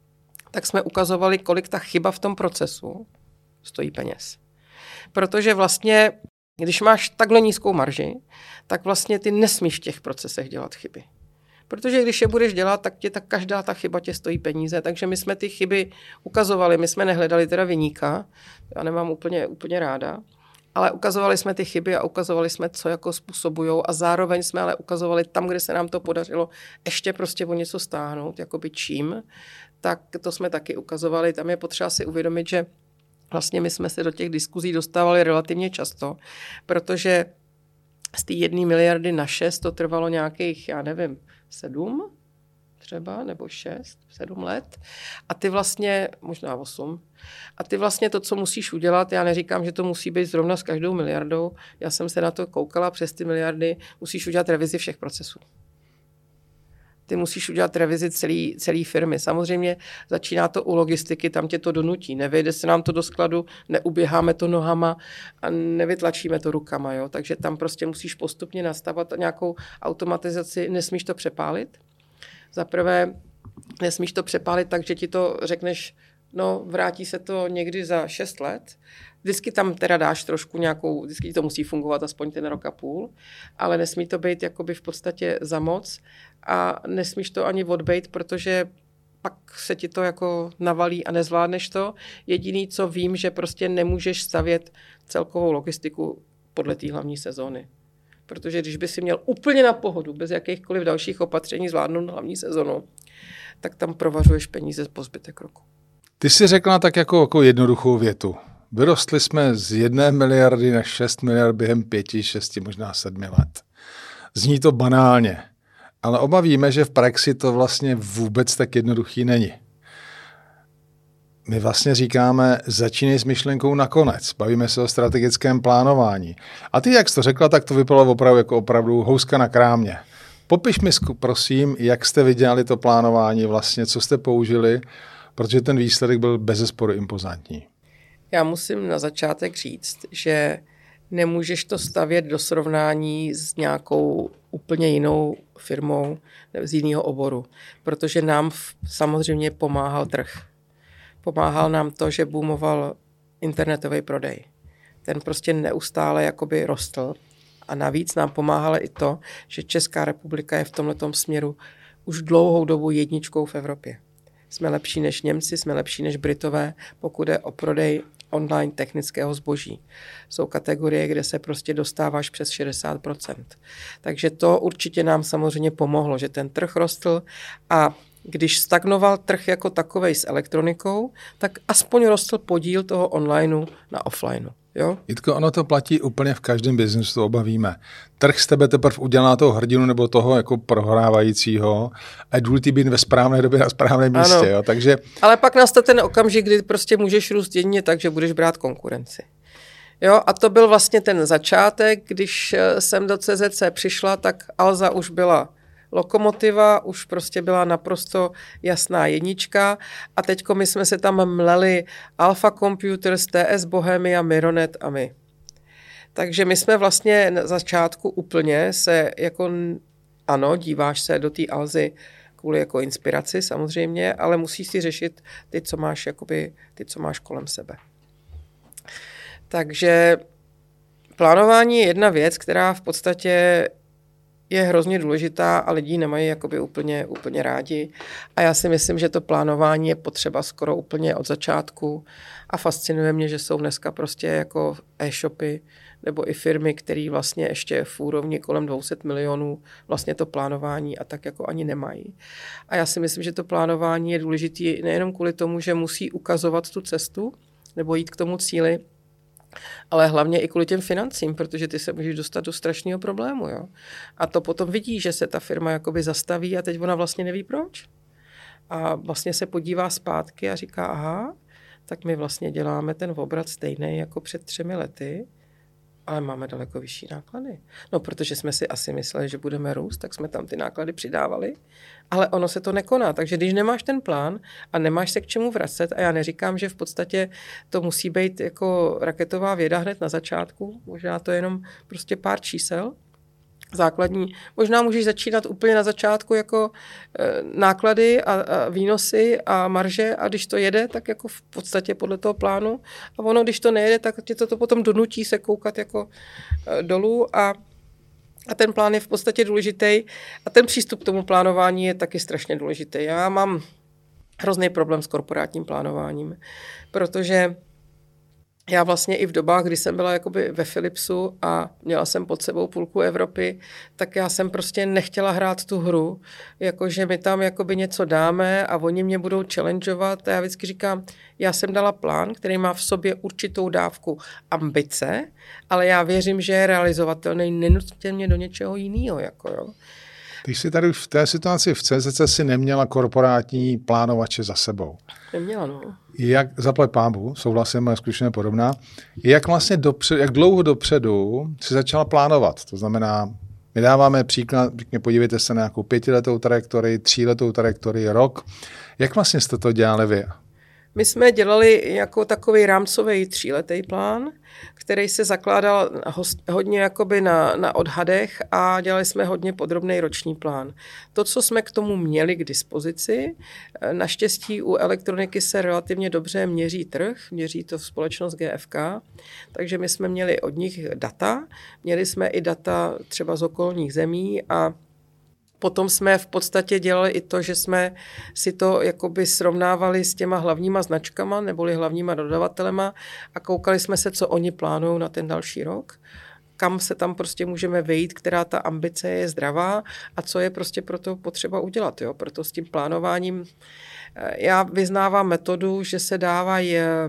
tak jsme ukazovali, kolik ta chyba v tom procesu stojí peněz. Protože vlastně, když máš takhle nízkou marži, tak vlastně ty nesmíš v těch procesech dělat chyby. Protože když je budeš dělat, tak každá ta chyba tě stojí peníze. Takže my jsme ty chyby ukazovali, my jsme nehledali teda viníka, já nemám úplně ráda, ale ukazovali jsme ty chyby a ukazovali jsme, co jako způsobujou a zároveň jsme ale ukazovali tam, kde se nám to podařilo ještě prostě o něco stáhnout, jakoby čím, tak to jsme taky ukazovali. Tam je potřeba si uvědomit, že vlastně my jsme se do těch diskuzí dostávali relativně často, protože z té 1 miliardy na 6 to trvalo nějakých, 7 třeba, nebo 7 let. A ty vlastně, možná 8. A ty vlastně to, co musíš udělat, já neříkám, že to musí být zrovna s každou miliardou, já jsem se na to koukala přes ty miliardy, musíš udělat revizi všech procesů. Ty musíš udělat revizi celé firmy. Samozřejmě začíná to u logistiky, tam tě to donutí. Nevejde se nám to do skladu, neuběháme to nohama a nevytlačíme to rukama. Jo? Takže tam prostě musíš postupně nastavovat nějakou automatizaci, nesmíš to přepálit. Za prvé, nesmíš to přepálit tak, že ti to řekneš, no vrátí se to někdy za 6 let. Vždycky tam teda dáš trošku vždycky to musí fungovat aspoň ten rok a půl, ale nesmí to být jakoby v podstatě za moc a nesmíš to ani odbejt, protože pak se ti to jako navalí a nezvládneš to. Jediný, co vím, že prostě nemůžeš stavět celkovou logistiku podle té hlavní sezóny. Protože když by si měl úplně na pohodu, bez jakýchkoliv dalších opatření zvládnout hlavní sezonu, tak tam provařuješ peníze po zbytek roku. Ty jsi řekla tak jako jednoduchou větu. Vyrostli jsme z 1 miliardy na 6 miliard během 5, 6, možná 7 let. Zní to banálně, ale oba víme, že v praxi to vlastně vůbec tak jednoduchý není. My vlastně říkáme, začínej s myšlenkou nakonec. Bavíme se o strategickém plánování. A ty, jak jsi to řekla, tak to vypadalo opravdu jako opravdu houska na krámě. Popiš mi, prosím, jak jste vydělali to plánování vlastně, co jste použili, protože ten výsledek byl bezesporu impozantní. Já musím na začátek říct, že nemůžeš to stavět do srovnání s nějakou úplně jinou firmou z jiného oboru, protože nám samozřejmě pomáhal trh. Pomáhal nám to, že boomoval internetový prodej. Ten prostě neustále jakoby rostl a navíc nám pomáhalo i to, že Česká republika je v tomhletom směru už dlouhou dobu jedničkou v Evropě. Jsme lepší než Němci, jsme lepší než Britové, pokud je o prodej online technického zboží. Jsou kategorie, kde se prostě dostáváš přes 60%. Takže to určitě nám samozřejmě pomohlo, že ten trh rostl a když stagnoval trh jako takovej s elektronikou, tak aspoň rostl podíl toho onlineu na offlineu. Jo? Jitko, ono to platí úplně v každém biznesu, to oba víme. Trh z tebe teprve udělá toho hrdinu nebo toho jako prohrávajícího a je důležitý být ve správné době na správném místě. Jo? Takže... Ale pak nastane ten okamžik, kdy prostě můžeš růst jedině tak, že budeš brát konkurenci. Jo? A to byl vlastně ten začátek, když jsem do CZC přišla, tak Alza už byla lokomotiva, už prostě byla naprosto jasná jednička a teďko my jsme se tam mleli Alpha Computers, TS Bohemia, Mironet a my. Takže my jsme vlastně na začátku úplně se jako, ano, díváš se do té Alzy kvůli jako inspiraci samozřejmě, ale musíš si řešit ty, co máš kolem sebe. Takže plánování je jedna věc, která v podstatě je hrozně důležitá a lidi nemají jakoby úplně rádi. A já si myslím, že to plánování je potřeba skoro úplně od začátku a fascinuje mě, že jsou dneska prostě jako e-shopy nebo i firmy, které vlastně ještě v úrovni kolem 200 milionů vlastně to plánování a tak jako ani nemají. A já si myslím, že to plánování je důležité nejenom kvůli tomu, že musí ukazovat tu cestu nebo jít k tomu cíli, ale hlavně i kvůli těm financím, protože ty se můžeš dostat do strašného problému. Jo? A to potom vidí, že se ta firma jakoby zastaví a teď ona vlastně neví proč. A vlastně se podívá zpátky a říká, aha, tak my vlastně děláme ten obrat stejný jako před 3 lety, ale máme daleko vyšší náklady. No, protože jsme si asi mysleli, že budeme růst, tak jsme tam ty náklady přidávali, ale ono se to nekoná. Takže když nemáš ten plán a nemáš se k čemu vracet, a já neříkám, že v podstatě to musí být jako raketová věda hned na začátku, možná to je jenom prostě pár čísel, základní. Možná můžeš začínat úplně na začátku jako náklady a výnosy a marže a když to jede, tak jako v podstatě podle toho plánu. A ono, když to nejede, tak tě to potom donutí se koukat jako dolů a ten plán je v podstatě důležitý a ten přístup k tomu plánování je taky strašně důležitý. Já mám hrozný problém s korporátním plánováním, protože já vlastně i v dobách, kdy jsem byla jakoby ve Philipsu a měla jsem pod sebou půlku Evropy, tak já jsem prostě nechtěla hrát tu hru, jakože my tam jakoby něco dáme a oni mě budou challengeovat. A já vždycky říkám, já jsem dala plán, který má v sobě určitou dávku ambice, ale já věřím, že je realizovatelný, nenuťte mě do něčeho jiného. Jako jo. Když jsi tady v té situaci v CZC si neměla korporátní plánovače za sebou. Neměla, no. Jak zaplať pánbůh, souhlasím, moje zkušenost podobná. Jak vlastně jak dlouho dopředu si začala plánovat? To znamená, my dáváme příklad, podívejte se na nějakou 5letou trajektorii, 3letou trajektorii, rok. Jak vlastně jste to dělali vy? My jsme dělali jako takový rámcový 3letý plán, který se zakládal hodně jakoby na odhadech a dělali jsme hodně podrobný roční plán. To, co jsme k tomu měli k dispozici, naštěstí u elektroniky se relativně dobře měří trh, měří to společnost GFK, takže my jsme měli od nich data, měli jsme i data třeba z okolních zemí a potom jsme v podstatě dělali i to, že jsme si to jakoby srovnávali s těma hlavníma značkama neboli hlavníma dodavatelema a koukali jsme se, co oni plánují na ten další rok, kam se tam prostě můžeme vejít, která ta ambice je zdravá a co je prostě pro to potřeba udělat. Jo? Proto s tím plánováním já vyznávám metodu, že se dává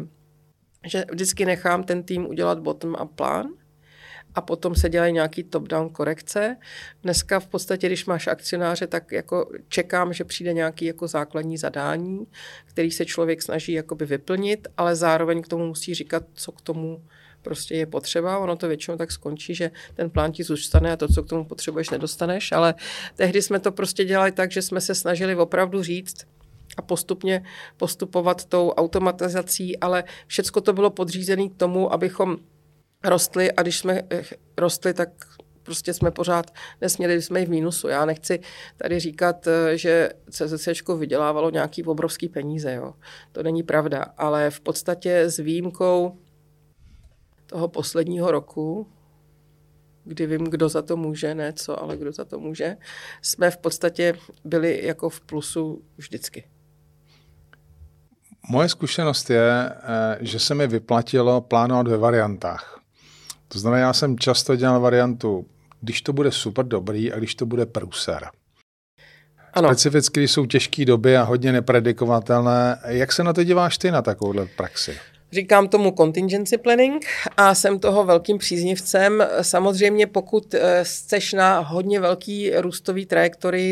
že vždycky nechám ten tým udělat bottom-up plán, a potom se dělají nějaký top-down korekce. Dneska v podstatě, když máš akcionáře, tak jako čekám, že přijde nějaký jako základní zadání, který se člověk snaží jakoby vyplnit, ale zároveň k tomu musí říkat, co k tomu prostě je potřeba. Ono to většinou tak skončí, že ten plán ti zůstane a to, co k tomu potřebuješ, nedostaneš, ale tehdy jsme to prostě dělali tak, že jsme se snažili opravdu říct a postupně postupovat tou automatizací, ale všecko to bylo podřízené k tomu, abychom rostli a když jsme rostli, tak prostě jsme pořád nesměli jsme i v mínusu. Já nechci tady říkat, že CZCčko vydělávalo nějaký obrovský peníze. Jo. To není pravda, ale v podstatě s výjimkou toho posledního roku, kdy vím, kdo za to může, ne co, ale kdo za to může, jsme v podstatě byli jako v plusu vždycky. Moje zkušenost je, že se mi vyplatilo plánovat ve variantách. To znamená, já jsem často dělal variantu, když to bude super dobrý a když to bude průser. Ano. Specificky, když jsou těžké doby a hodně nepredikovatelné. Jak se na to díváš ty na takovouhle praxi? Říkám tomu contingency planning a jsem toho velkým příznivcem. Samozřejmě pokud chceš na hodně velký růstový trajektorii,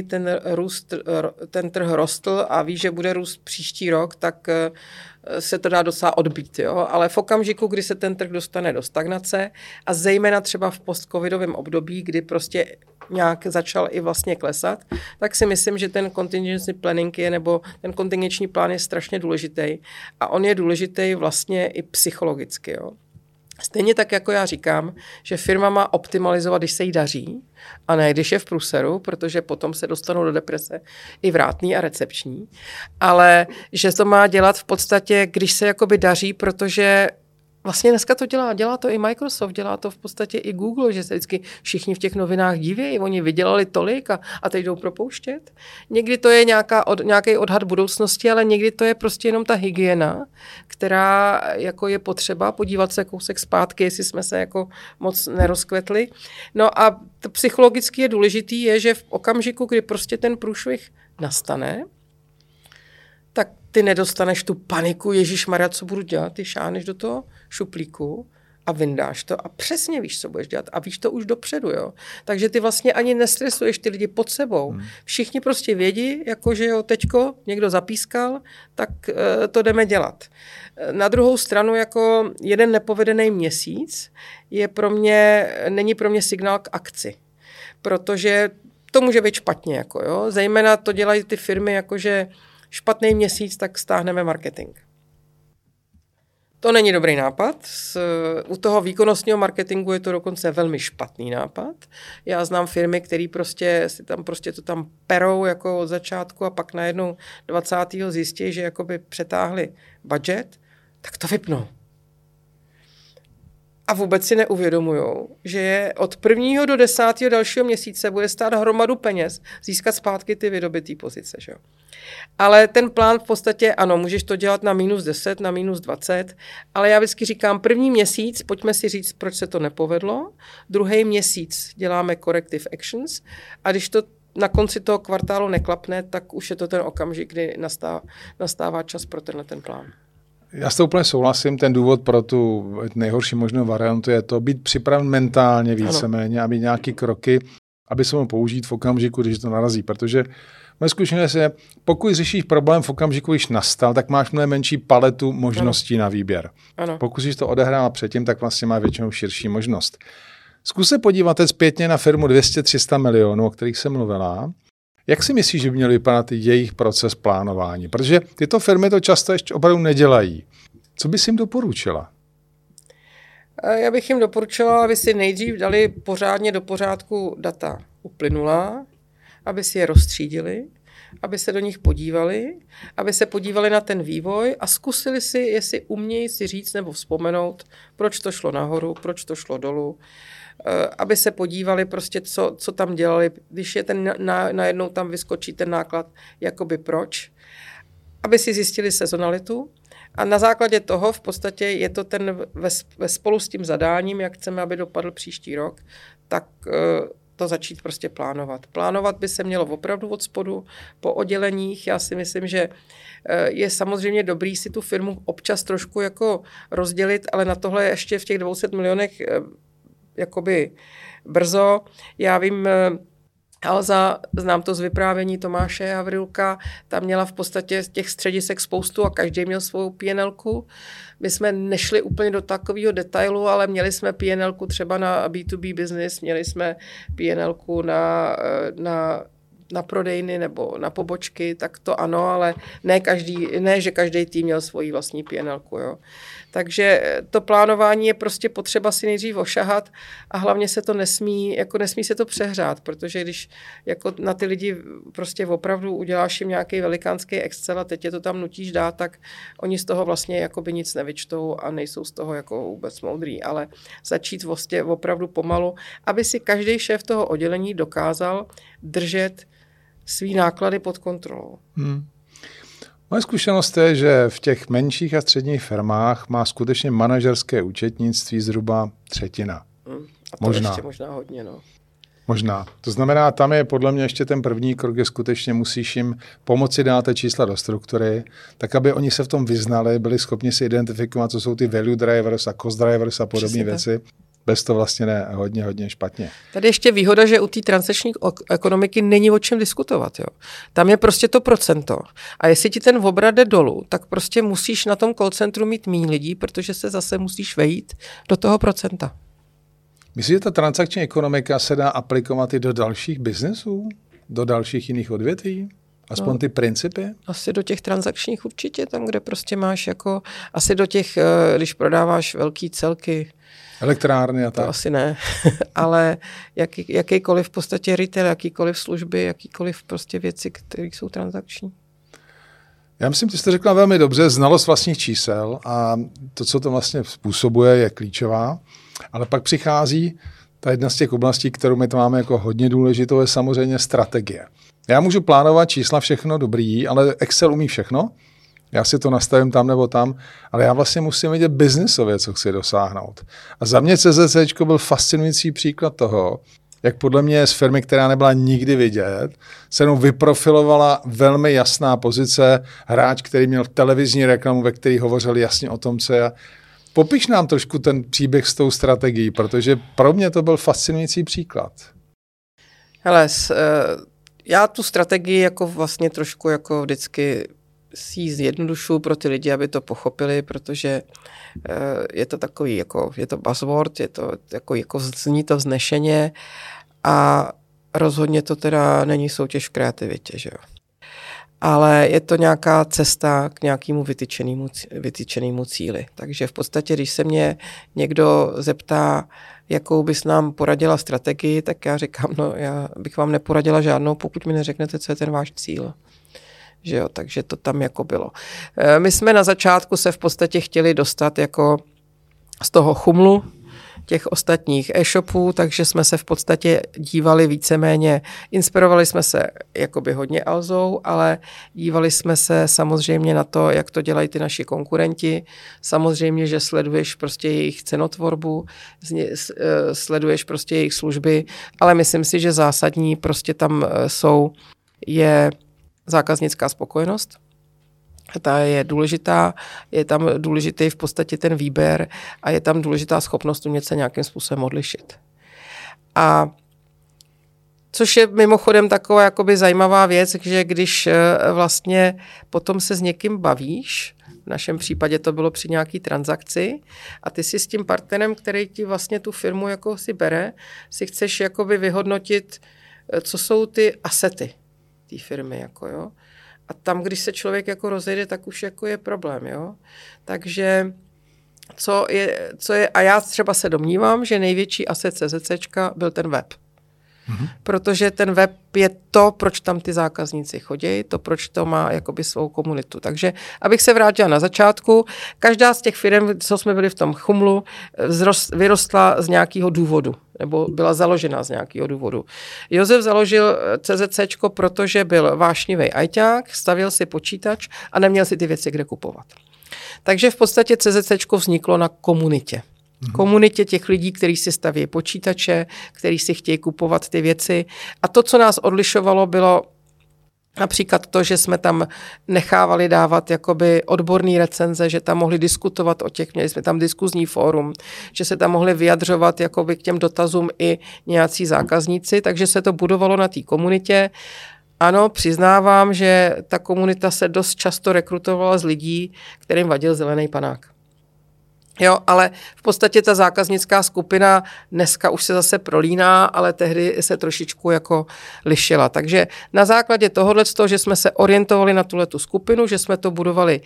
ten trh rostl a víš, že bude růst příští rok, tak se to dá docela odbít. Jo? Ale v okamžiku, kdy se ten trh dostane do stagnace a zejména třeba v post-covidovém období, kdy prostě nějak začal i vlastně klesat, tak si myslím, že ten contingency planning nebo ten kontingenční plán je strašně důležitý. A on je důležitý vlastně i psychologicky. Jo? Stejně tak, jako já říkám, že firma má optimalizovat, když se jí daří, a ne když je v průseru, protože potom se dostanou do deprese i vrátný a recepční, ale že to má dělat v podstatě, když se jakoby daří, protože vlastně dneska to dělá to i Microsoft, dělá to v podstatě i Google, že se vždycky všichni v těch novinách diví, oni vydělali tolik a teď jdou propouštět. Někdy to je nějaký odhad budoucnosti, ale někdy to je prostě jenom ta hygiena, která jako je potřeba podívat se kousek zpátky, jestli jsme se jako moc nerozkvetli. No a to psychologicky je důležitý, je, že v okamžiku, kdy prostě ten průšvih nastane, tak ty nedostaneš tu paniku, ježišmarja, co budu dělat, ty šáneš do toho šuplíku a vyndáš to a přesně víš, co budeš dělat a víš to už dopředu, jo. Takže ty vlastně ani nestresuješ ty lidi pod sebou. Všichni prostě vědí, jakože jo, teďko někdo zapískal, tak to jdeme dělat. Na druhou stranu, jako jeden nepovedený měsíc není pro mě signál k akci, protože to může být špatně, jako jo. Zejména to dělají ty firmy, jakože špatný měsíc, tak stáhneme marketing. To není dobrý nápad. U toho výkonnostního marketingu je to dokonce velmi špatný nápad. Já znám firmy, které prostě to tam perou jako od začátku a pak najednou 20. zjistí, že jakoby přetáhli budget, tak to vypnou. A vůbec si neuvědomujou, že je od 1. do 10. dalšího měsíce bude stát hromadu peněz získat zpátky ty vydobitý pozice. Že? Ale ten plán v podstatě, ano, můžeš to dělat na -10, na -20, ale já vždycky říkám, první měsíc, pojďme si říct, proč se to nepovedlo, druhý měsíc děláme corrective actions a když to na konci toho kvartálu neklapne, tak už je to ten okamžik, kdy nastává čas pro ten plán. Já s tou úplně souhlasím, ten důvod pro tu nejhorší možnou variantu je to být připraven mentálně víceméně, aby nějaké kroky, aby se mohl použít v okamžiku, když to narazí, protože moje zkušenost je, pokud řešíš problém v okamžiku, když nastal, tak máš mnohem menší paletu možností na výběr. Ano. Pokud jsi to odehrál předtím, tak vlastně má většinou širší možnost. Zkus se podívat zpětně na firmu 200-300 milionů, o kterých jsem mluvila. Jak si myslíš, že by měl vypadat jejich proces plánování? Protože tyto firmy to často ještě opravdu nedělají. Co bys jim doporučila? Já bych jim doporučila, aby si nejdřív dali pořádně do pořádku data uplynulá, aby si je rozstřídili, aby se do nich podívali, aby se podívali na ten vývoj a zkusili si, jestli umějí si říct nebo vzpomenout, proč to šlo nahoru, proč to šlo dolů, aby se podívali prostě, co tam dělali, když je najednou tam vyskočí ten náklad, jakoby proč, aby si zjistili sezonalitu a na základě toho v podstatě je to ve spolu s tím zadáním, jak chceme, aby dopadl příští rok, tak to začít prostě plánovat. Plánovat by se mělo opravdu od spodu, po odděleních. Já si myslím, že je samozřejmě dobrý si tu firmu občas trošku jako rozdělit, ale na tohle ještě v těch 200 milionech jakoby brzo. Já vím, Alza, znám to z vyprávění Tomáše Havrilka, tam měla v podstatě těch středisek spoustu a každý měl svou PNLku. My jsme nešli úplně do takového detailu, ale měli jsme PNLku třeba na B2B business, měli jsme PNLku na prodejny nebo na pobočky, tak to ano, ale ne, že každý tým měl svoji vlastní PNLku. Jo. Takže to plánování je prostě potřeba si nejdřív ošahat a hlavně se to nesmí se to přehrát, protože když jako na ty lidi prostě opravdu uděláš jim nějaký velikánský Excel a teď je to tam nutíš dát, tak oni z toho vlastně jakoby nic nevyčtou a nejsou z toho jako vůbec moudrý, ale začít vlastně opravdu pomalu, aby si každý šéf toho oddělení dokázal držet svý náklady pod kontrolou. Moje zkušenost je, že v těch menších a středních firmách má skutečně manažerské účetnictví zhruba třetina. A to ještě možná hodně, no. Možná. To znamená, tam je podle mě ještě ten první krok, je skutečně musíš jim pomoci dát čísla do struktury, tak aby oni se v tom vyznali, byli schopni si identifikovat, co jsou ty value drivers a cost drivers a podobné věci. Bez toho vlastně ne, hodně špatně. Tady ještě výhoda, že u té transakční ekonomiky není o čem diskutovat. Jo. Tam je prostě to procento. A jestli ti ten obrat jde dolů, tak prostě musíš na tom call centru mít méně lidí, protože se zase musíš vejít do toho procenta. Myslíš, že ta transakční ekonomika se dá aplikovat i do dalších biznesů? Do dalších jiných odvětví? Aspoň ty principy? Asi do těch transakčních určitě, tam, kde prostě máš jako, asi do těch, když prodáváš velký celky, elektrárny a tak. To asi ne, ale jakýkoliv v podstatě retail, jakýkoliv služby, jakýkoliv prostě věci, které jsou transakční. Já myslím, že jsi to řekla velmi dobře, znalost vlastních čísel a to, co to vlastně způsobuje, je klíčová, ale pak přichází ta jedna z těch oblastí, kterou my to máme jako hodně důležitou, je samozřejmě strategie. Já můžu plánovat čísla, všechno dobrý, ale Excel umí všechno. Já si to nastavím tam nebo tam, ale já vlastně musím vidět biznisově, co chci dosáhnout. A za mě CZC byl fascinující příklad toho, jak podle mě z firmy, která nebyla nikdy vidět, se jenom vyprofilovala velmi jasná pozice, hráč, který měl televizní reklamu, ve který hovořil jasně o tom, co je. Popiš nám trošku ten příběh s tou strategií, protože pro mě to byl fascinující příklad. Hele, já tu strategii jako vlastně trošku jako vždycky si zjednodušuju pro ty lidi, aby to pochopili, protože je to takový, jako, je to buzzword, je to jako zní to vznešeně a rozhodně to teda není soutěž v kreativitě, že jo. ale je to nějaká cesta k nějakému vytyčenému cíli. Takže v podstatě, když se mě někdo zeptá, jakou bys nám poradila strategii, tak já říkám, no já bych vám neporadila žádnou, pokud mi neřeknete, co je ten váš cíl. Že jo, takže to tam jako bylo. My jsme na začátku se v podstatě chtěli dostat jako z toho chumlu těch ostatních e-shopů, takže jsme se v podstatě dívali víceméně, inspirovali jsme se jakoby hodně Alzou, ale dívali jsme se samozřejmě na to, jak to dělají ty naši konkurenti. Samozřejmě, že sleduješ prostě jejich cenotvorbu, sleduješ prostě jejich služby, ale myslím si, že zásadní prostě tam je zákaznická spokojenost. Ta je důležitá, je tam důležitý v podstatě ten výběr a je tam důležitá schopnost umět se nějakým způsobem odlišit. A což je mimochodem taková jakoby zajímavá věc, že když vlastně potom se s někým bavíš, v našem případě to bylo při nějaký transakci a ty si s tím partnerem, který ti vlastně tu firmu jako si bere, si chceš jakoby vyhodnotit, co jsou ty asety té firmy, jako jo. A tam, když se člověk jako rozejde, tak už jako je problém, jo. Takže co je, a já třeba se domnívám, že největší asset CZCčka byl ten web. Protože ten web je to, proč tam ty zákazníci chodí, to, proč to má jakoby svou komunitu. Takže, abych se vrátila na začátku, každá z těch firm, co jsme byli v tom chumlu, vyrostla z nějakého důvodu, nebo byla založena z nějakého důvodu. Josef založil CZCčko, protože byl vášnivý ajťák, stavěl si počítač a neměl si ty věci kde kupovat. Takže v podstatě CZCčko vzniklo na komunitě. Komunitě těch lidí, kteří si staví počítače, kteří si chtějí kupovat ty věci. A to, co nás odlišovalo, bylo například to, že jsme tam nechávali dávat jakoby odborné recenze, že tam mohli diskutovat o těch, měli jsme tam diskuzní fórum, že se tam mohli vyjadřovat jakoby k těm dotazům i nějací zákazníci, takže se to budovalo na té komunitě. Ano, přiznávám, že ta komunita se dost často rekrutovala z lidí, kterým vadil zelený panák. Jo, ale v podstatě ta zákaznická skupina dneska už se zase prolíná, ale tehdy se trošičku jako lišila. Takže na základě tohoto, že jsme se orientovali na tuhletu skupinu, že jsme to budovali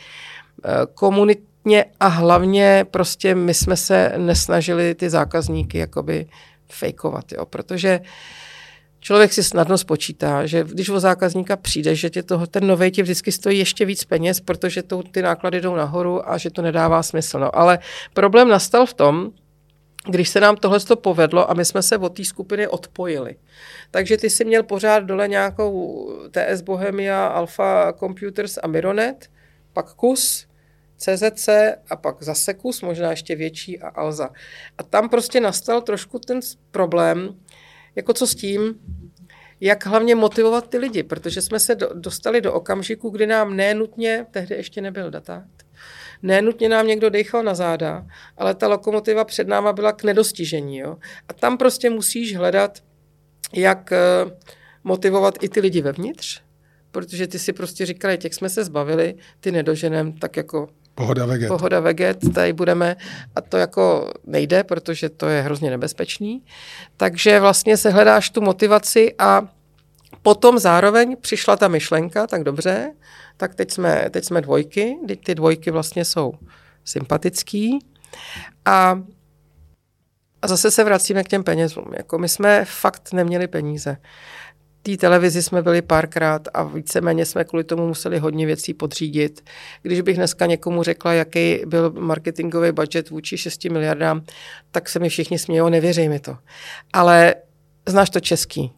komunitně a hlavně prostě my jsme se nesnažili ty zákazníky jakoby fejkovat, jo, protože člověk si snadno spočítá, že když o zákazníka přijde, že ten novej ti vždycky stojí ještě víc peněz, protože ty náklady jdou nahoru a že to nedává smysl. No, ale problém nastal v tom, když se nám tohle povedlo a my jsme se od té skupiny odpojili. Takže ty jsi měl pořád dole nějakou TS Bohemia, Alpha Computers a Mironet, pak KUS, CZC a pak zase KUS, možná ještě větší a Alza. A tam prostě nastal trošku ten problém, jako co s tím, jak hlavně motivovat ty lidi, protože jsme se dostali do okamžiku, kdy nám nenutně, tehdy ještě nebyl datát, nenutně nám někdo dejchal na záda, ale ta lokomotiva před náma byla k nedostižení. Jo? A tam prostě musíš hledat, jak motivovat i ty lidi vevnitř, protože ty si prostě říkali, těch jsme se zbavili, ty nedoženem, tak jako Pohoda veget, tady budeme a to jako nejde, protože to je hrozně nebezpečný. Takže vlastně se hledáš tu motivaci a potom zároveň přišla ta myšlenka, tak dobře, tak teď jsme dvojky, teď ty dvojky vlastně jsou sympatický a zase se vracíme k těm penězům. Jako my jsme fakt neměli peníze. té televizi jsme byli párkrát a víceméně jsme kvůli tomu museli hodně věcí podřídit. Když bych dneska někomu řekla, jaký byl marketingový budget vůči 6 miliardám, tak se mi všichni smějou, nevěří mi to. Ale znáš to český.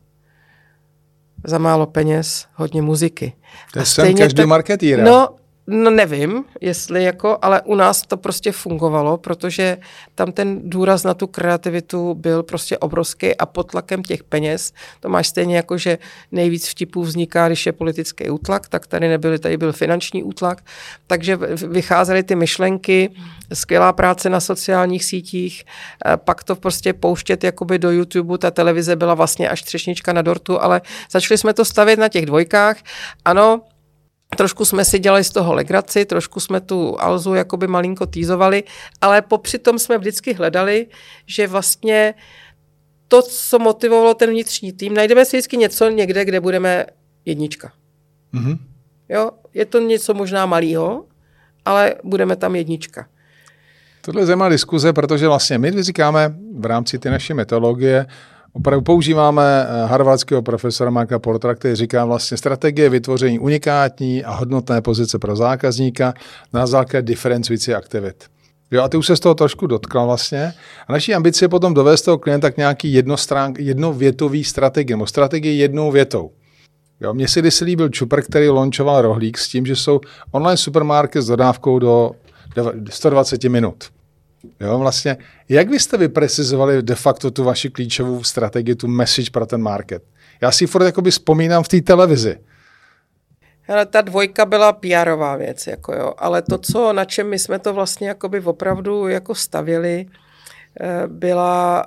Za málo peněz, hodně muziky. To je sen každý marketíra. No nevím, jestli jako, ale u nás to prostě fungovalo, protože tam ten důraz na tu kreativitu byl prostě obrovský a pod tlakem těch peněz, to máš stejně jako, že nejvíc vtipů vzniká, když je politický útlak, tak tady byl finanční útlak, takže vycházely ty myšlenky, skvělá práce na sociálních sítích, pak to prostě pouštět jakoby do YouTube, ta televize byla vlastně až třešnička na dortu, ale začali jsme to stavět na těch dvojkách, ano. Trošku jsme si dělali z toho legraci, trošku jsme tu Alzu jakoby malinko týzovali, ale popřitom jsme vždycky hledali, že vlastně to, co motivovalo ten vnitřní tým, najdeme si vždycky něco někde, kde budeme jednička. Mm-hmm. Jo? Je to něco možná malýho, ale budeme tam jednička. Tohle je zajímavá diskuze, protože vlastně my říkáme v rámci té naší metodologie, opravdu používáme harvardského profesora Marka Portera, který říká vlastně strategie vytvoření unikátní a hodnotné pozice pro zákazníka na základě diferencující aktivit. Jo, a ty už se z toho trošku dotkla vlastně. A naší ambici je potom dovést toho klienta k nějaký jednovětový strategii, nebo strategii jednou větou. Jo, mně se kdysi líbil Čupr, který launchoval rohlík s tím, že jsou online supermarket s dodávkou do 120 minut. Jo, vlastně, jak byste vyprecizovali de facto tu vaši klíčovou strategii, tu message pro ten market? Já si furt jakoby vzpomínám v té televizi. Ale ta 2 byla PR-ová věc, jako jo. Ale to, na čem my jsme to vlastně jakoby opravdu jako stavěli, byla...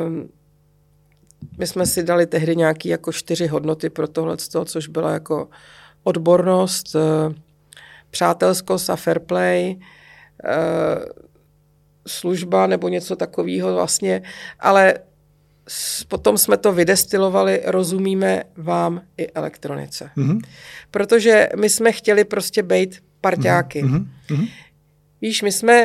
My jsme si dali tehdy nějaký jako 4 hodnoty pro tohleto, což byla jako odbornost, přátelskost a fair play, služba nebo něco takového vlastně, ale potom jsme to vydestilovali, rozumíme vám i elektronice. Mm-hmm. Protože my jsme chtěli prostě být parťáky. Mm-hmm. Víš, my jsme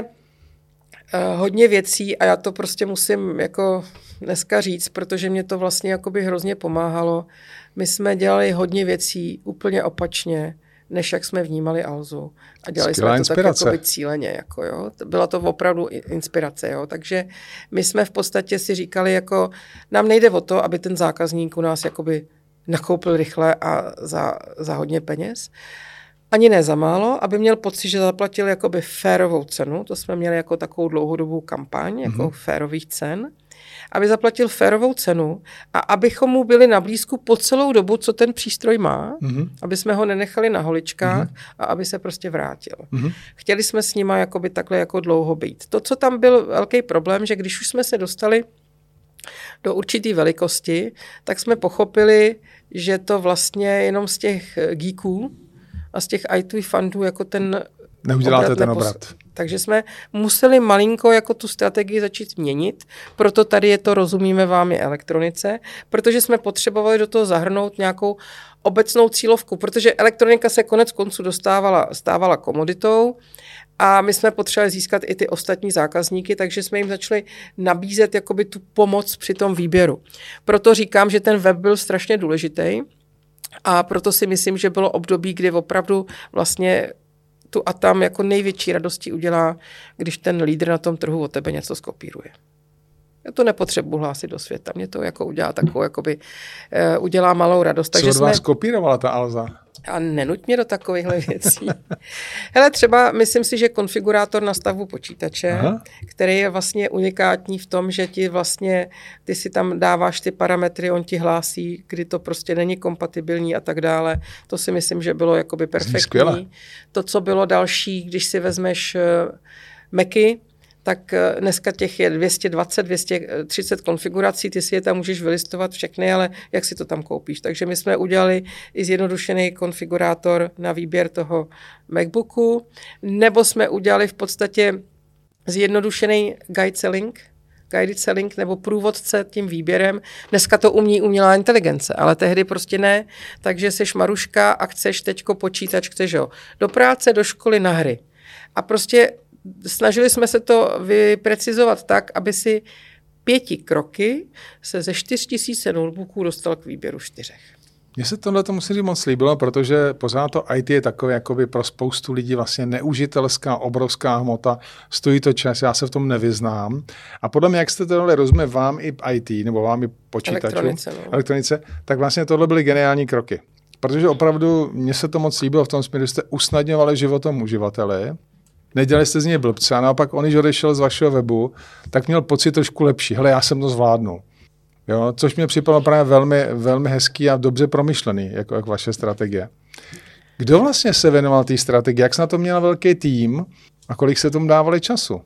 hodně věcí, a já to prostě musím jako dneska říct, protože mě to vlastně jakoby hrozně pomáhalo. My jsme dělali hodně věcí úplně opačně, než jak jsme vnímali Alzu. A dělali Skvělá jsme to inspirace. tak jakoby cíleně. Jako, jo. Byla to opravdu inspirace. Jo. Takže my jsme v podstatě si říkali, jako, nám nejde o to, aby ten zákazník u nás jakoby nakoupil rychle a za hodně peněz. Ani ne za málo, aby měl pocit, že zaplatil jakoby férovou cenu. To jsme měli jako takovou dlouhodobou kampaň, jako férových cen. Aby zaplatil férovou cenu a abychom mu byli na blízku po celou dobu, co ten přístroj má, aby jsme ho nenechali na holičkách a aby se prostě vrátil. Chtěli jsme s nima jakoby takhle jako dlouho být. To, co tam byl velký problém, že když už jsme se dostali do určité velikosti, tak jsme pochopili, že to vlastně jenom z těch geeků a z těch IT fundů jako ten neuděláte ten obrat. Takže jsme museli malinko jako tu strategii začít měnit, proto tady je to rozumíme vám je elektronice, protože jsme potřebovali do toho zahrnout nějakou obecnou cílovku, protože elektronika se konec konců stávala komoditou a my jsme potřebovali získat i ty ostatní zákazníky, takže jsme jim začali nabízet jakoby tu pomoc při tom výběru. Proto říkám, že ten web byl strašně důležitý a proto si myslím, že bylo období, kdy opravdu vlastně tu a tam jako největší radosti udělá, když ten lídr na tom trhu od tebe něco skopíruje. Já to nepotřebuji hlásit do světa. Mě to jako udělá takovou, jakoby, udělá malou radost. Co od vás kopírovala ta Alza? A nenuť mě do takovýchhle věcí. Hele, třeba myslím si, že konfigurátor na stavbu počítače, který je vlastně unikátní v tom, že ty si tam dáváš ty parametry, on ti hlásí, kdy to prostě není kompatibilní a tak dále. To si myslím, že bylo jakoby perfektní. To, co bylo další, když si vezmeš Macy, tak dneska těch je 220, 230 konfigurací, ty si je tam můžeš vylistovat všechny, ale jak si to tam koupíš? Takže my jsme udělali i zjednodušený konfigurátor na výběr toho MacBooku, nebo jsme udělali v podstatě zjednodušený guided selling nebo průvodce tím výběrem. Dneska to umí umělá inteligence, ale tehdy prostě ne, takže seš Maruška a chceš teďko počítač, chceš ho do práce, do školy, na hry. A prostě snažili jsme se to vyprecizovat tak, aby si 5 kroky se ze 4000 notebooků dostal k výběru 4. Mně se tohle to musím říct moc líbilo, protože pořád to IT je takové jakoby pro spoustu lidí vlastně neužitelská, obrovská hmota, stojí to čas, já se v tom nevyznám. A podle mě, jak jste tohle rozumě vám i IT, nebo vám i počítačů, elektronice, tak vlastně tohle byly geniální kroky. Protože opravdu mně se to moc líbilo v tom směru, že jste usnadňovali životom uživateli, nedělali jste z něj blbce a naopak on, když odešel z vašeho webu, tak měl pocit trošku lepší. Hele, já jsem to zvládnul. Jo, což mě připadalo právě velmi, velmi hezký a dobře promyšlený, jako vaše strategie. Kdo vlastně se věnoval té strategii? Jak jsi na to měl velký tým a kolik se tomu dávali času?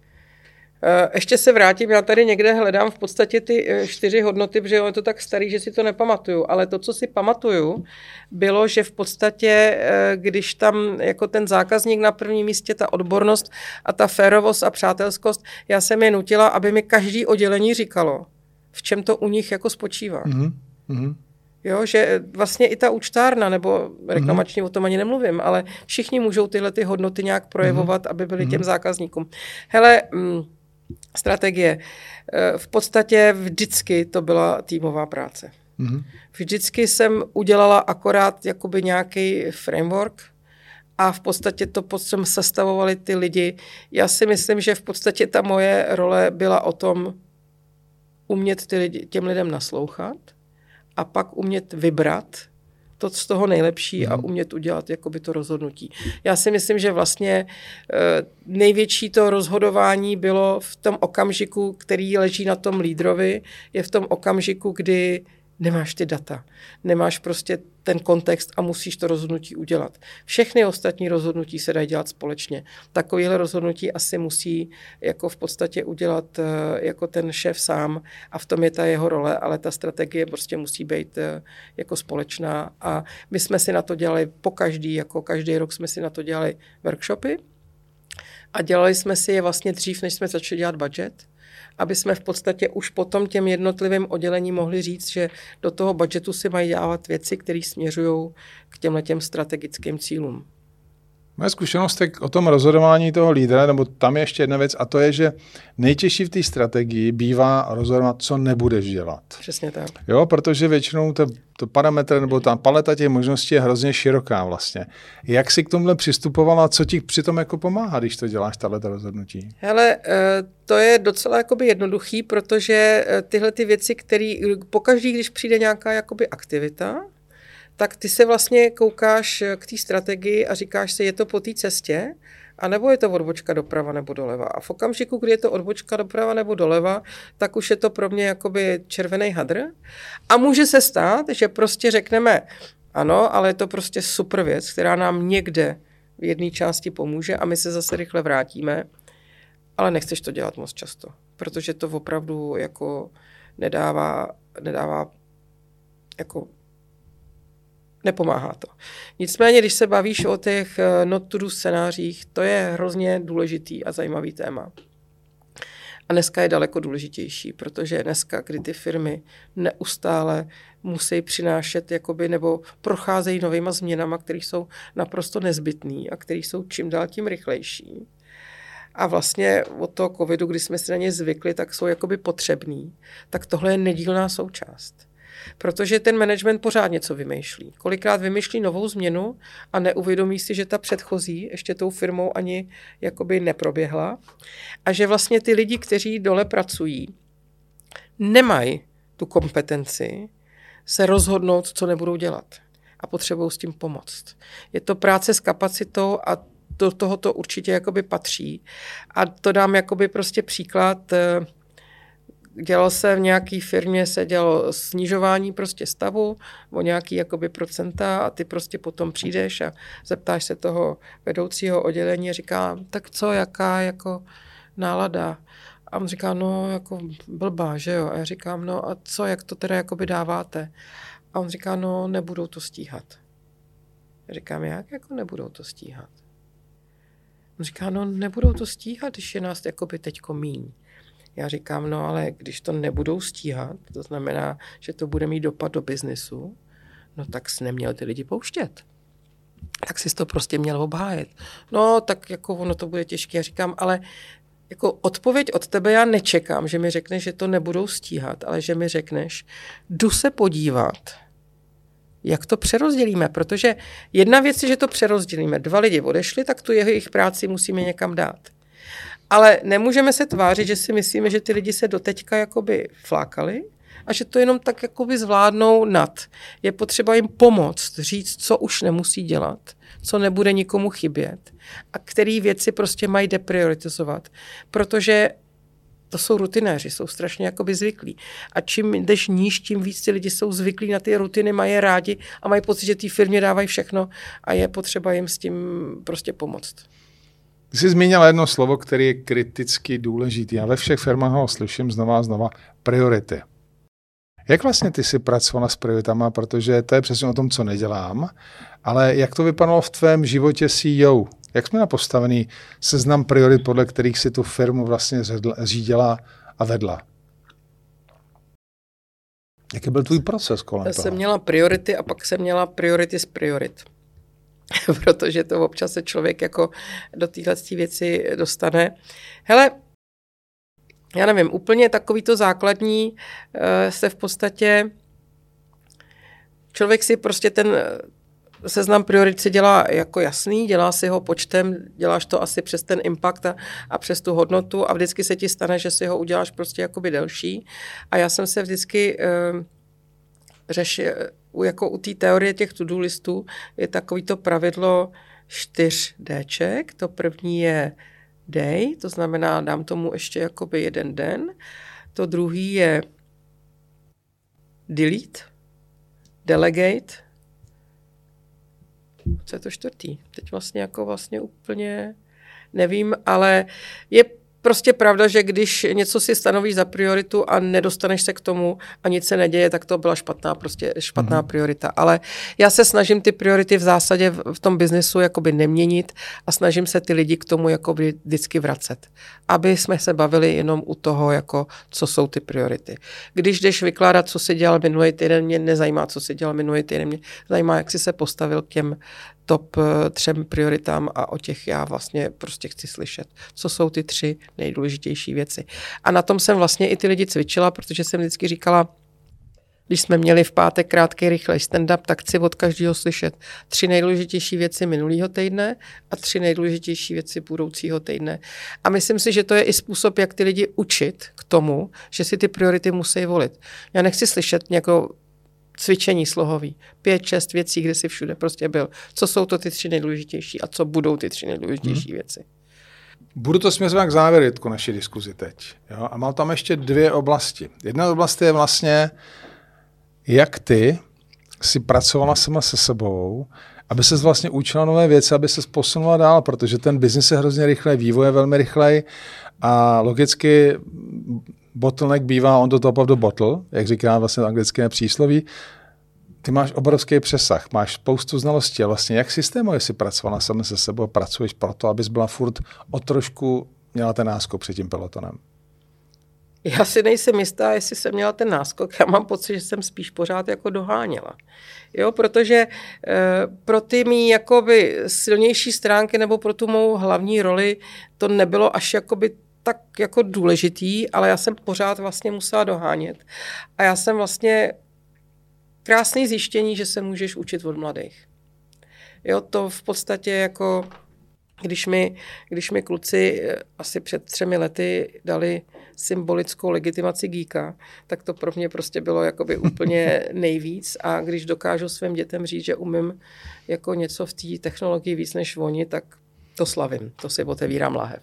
Ještě se vrátím, já tady někde hledám v podstatě ty 4 hodnoty, protože je to tak starý, že si to nepamatuju, ale to, co si pamatuju, bylo, že v podstatě, když tam jako ten zákazník na prvním místě, ta odbornost a ta férovost a přátelskost, já jsem je nutila, aby mi každý oddělení říkalo, v čem to u nich jako spočívá. Jo, že vlastně i ta účtárna, nebo reklamační, o tom ani nemluvím, ale všichni můžou tyhle ty hodnoty nějak projevovat, aby byly těm zákazníkům. Hele, strategie. V podstatě vždycky to byla týmová práce. Vždycky jsem udělala akorát jakoby nějaký framework a v podstatě to potom sestavovali ty lidi. Já si myslím, že v podstatě ta moje role byla o tom umět těm lidem naslouchat a pak umět vybrat to z toho nejlepší a umět udělat jakoby to rozhodnutí. Já si myslím, že vlastně největší to rozhodování bylo v tom okamžiku, který leží na tom lídrovi, je v tom okamžiku, kdy nemáš ty data, nemáš prostě ten kontext a musíš to rozhodnutí udělat. Všechny ostatní rozhodnutí se dají dělat společně. Takovéhle rozhodnutí asi musí jako v podstatě udělat jako ten šéf sám a v tom je ta jeho role, ale ta strategie prostě musí být jako společná a my jsme si na to dělali jako každý rok jsme si na to dělali workshopy a dělali jsme si je vlastně dřív, než jsme začali dělat budget, aby jsme v podstatě už potom těm jednotlivým oddělením mohli říct, že do toho budžetu si mají dávat věci, které směřují k těmhletěm strategickým cílům. Moje zkušenost o tom rozhodování toho lídra, nebo tam je ještě jedna věc, a to je, že nejtěžší v té strategii bývá rozhodovat, co nebudeš dělat. Přesně tak. Jo, protože většinou to parametr nebo ta paleta těch možností je hrozně široká vlastně. Jak jsi k tomuhle přistupovala, co ti přitom jako pomáhá, když to děláš, tato rozhodnutí? Hele, to je docela jakoby jednoduchý, protože tyhle ty věci, které pokaždý, když přijde nějaká jakoby aktivita, tak ty se vlastně koukáš k té strategii a říkáš si, je to po té cestě, anebo je to odbočka doprava nebo doleva. A v okamžiku, kdy je to odbočka doprava nebo doleva, tak už je to pro mě jakoby červený hadr. A může se stát, že prostě řekneme, ano, ale je to prostě super věc, která nám někde v jedné části pomůže a my se zase rychle vrátíme, ale nechceš to dělat moc často, protože to opravdu jako nedává jako nepomáhá to. Nicméně, když se bavíš o těch not to do scénářích, to je hrozně důležitý a zajímavý téma. A dneska je daleko důležitější, protože dneska, kdy ty firmy neustále musí přinášet jakoby, nebo procházejí novýma změnama, které jsou naprosto nezbytné a které jsou čím dál tím rychlejší. A vlastně od toho covidu, kdy jsme si na ně zvykli, tak jsou jakoby potřebný. Tak tohle je nedílná součást. Protože ten management pořád něco vymýšlí. Kolikrát vymýšlí novou změnu a neuvědomí si, že ta předchozí ještě tou firmou ani jakoby neproběhla a že vlastně ty lidi, kteří dole pracují, nemají tu kompetenci se rozhodnout, co nebudou dělat a potřebují s tím pomoct. Je to práce s kapacitou a do toho to určitě jakoby patří. A to dám jakoby prostě příklad. Dělal se v nějaké firmě, se dělalo snižování prostě stavu o nějaký jakoby procenta a ty prostě potom přijdeš a zeptáš se toho vedoucího oddělení a říká, tak co, jaká jako nálada? A on říká, no jako blbá, že jo? A já říkám, no a co, jak to teda jakoby dáváte? A on říká, no nebudou to stíhat. Já říkám, jak jako nebudou to stíhat? On říká, no nebudou to stíhat, když je nás jakoby teďko míň. Já říkám, no ale když to nebudou stíhat, to znamená, že to bude mít dopad do biznesu, no tak jsi neměl ty lidi pouštět. Tak jsi to prostě měl obhájit. No tak jako ono to bude těžké. Já říkám, ale jako odpověď od tebe já nečekám, že mi řekneš, že to nebudou stíhat, ale že mi řekneš, jdu se podívat, jak to přerozdělíme, protože jedna věc je, že to přerozdělíme. 2 lidi odešli, tak tu jejich práci musíme někam dát. Ale nemůžeme se tvářit, že si myslíme, že ty lidi se doteďka jakoby flákali a že to jenom tak jakoby zvládnou nad. Je potřeba jim pomoct, říct, co už nemusí dělat, co nebude nikomu chybět a který věci prostě mají deprioritizovat, protože to jsou rutinéři, jsou strašně jakoby zvyklí. A čím jdeš níž, tím víc ty lidi jsou zvyklí na ty rutiny, mají je rádi a mají pocit, že té firmě dávají všechno a je potřeba jim s tím prostě pomoct. Ty jsi zmínila jedno slovo, které je kriticky důležitý. Já ve všech firmách ho slyším znova a znova. Priority. Jak vlastně ty jsi pracovala s prioritama, protože to je přesně o tom, co nedělám, ale jak to vypadalo v tvém životě CEO? Jak jsme na postavený seznam priorit, podle kterých si tu firmu vlastně řídila a vedla? Jaký byl tvůj proces kolem toho? Jsem měla priority a pak jsem měla priority z priorit. Protože to občas se člověk jako do téhle věci dostane. Hele, já nevím, úplně takový to základní se v podstatě člověk si prostě ten seznam priorit si dělá jako jasný, dělá si ho počtem, děláš to asi přes ten impact a přes tu hodnotu a vždycky se ti stane, že si ho uděláš prostě jakoby delší. A já jsem se vždycky jako u té teorie těch to-do listů je takový to pravidlo 4Dček. To první je day, to znamená, dám tomu ještě jakoby jeden den. To druhý je delete, delegate. Co je to čtvrtý? Teď vlastně úplně nevím, ale je prostě pravda, že když něco si stanovíš za prioritu a nedostaneš se k tomu a nic se neděje, tak to byla špatná priorita. Ale já se snažím ty priority v zásadě v tom biznesu jakoby neměnit a snažím se ty lidi k tomu jakoby vždycky vracet. Aby jsme se bavili jenom u toho, jako, co jsou ty priority. Když jdeš vykládat, co jsi dělal minulý týden, mě nezajímá, co jsi dělal minulý týden, mě zajímá, jak jsi se postavil k těm top 3 prioritám a o těch já vlastně prostě chci slyšet. Co jsou ty 3 nejdůležitější věci. A na tom jsem vlastně i ty lidi cvičila, protože jsem vždycky říkala, když jsme měli v pátek krátký rychlej stand-up, tak chci od každého slyšet 3 nejdůležitější věci minulého týdne a 3 nejdůležitější věci budoucího týdne. A myslím si, že to je i způsob, jak ty lidi učit k tomu, že si ty priority musí volit. Já nechci slyšet nějakou cvičení slohový. 5-6 věcí, kde jsi všude prostě byl. Co jsou to ty 3 nejdůležitější a co budou ty 3 nejdůležitější věci. Budu to směřovat k závěru naší diskuzi teď. Jo? A mám tam ještě 2 oblasti. Jedna oblast je vlastně, jak ty si pracovala sama se sebou, aby ses vlastně učila nové věci, aby ses posunula dál, protože ten biznis je hrozně rychlej, vývoj je velmi rychlej a logicky bottleneck bývá on the top of the bottle, jak říká vlastně anglické přísloví. Ty máš obrovský přesah, máš spoustu znalostí a vlastně jak systémově si pracovala sama se sebou, pracuješ proto, abys byla furt o trošku měla ten náskok před tím pelotonem. Já si nejsem jistá, jestli jsem měla ten náskok. Já mám pocit, že jsem spíš pořád jako doháněla. Jo, protože pro ty mý jakoby silnější stránky nebo pro tu mou hlavní roli to nebylo až jakoby tak jako důležitý, ale já jsem pořád vlastně musela dohánět. A já jsem vlastně krásný zjištění, že se můžeš učit od mladých. Jo, to v podstatě jako, když mi kluci asi před 3 lety dali symbolickou legitimaci geeka, tak to pro mě prostě bylo jakoby úplně nejvíc a když dokážu svým dětem říct, že umím jako něco v té technologii víc než oni, tak to slavím, to si otevírám lahev.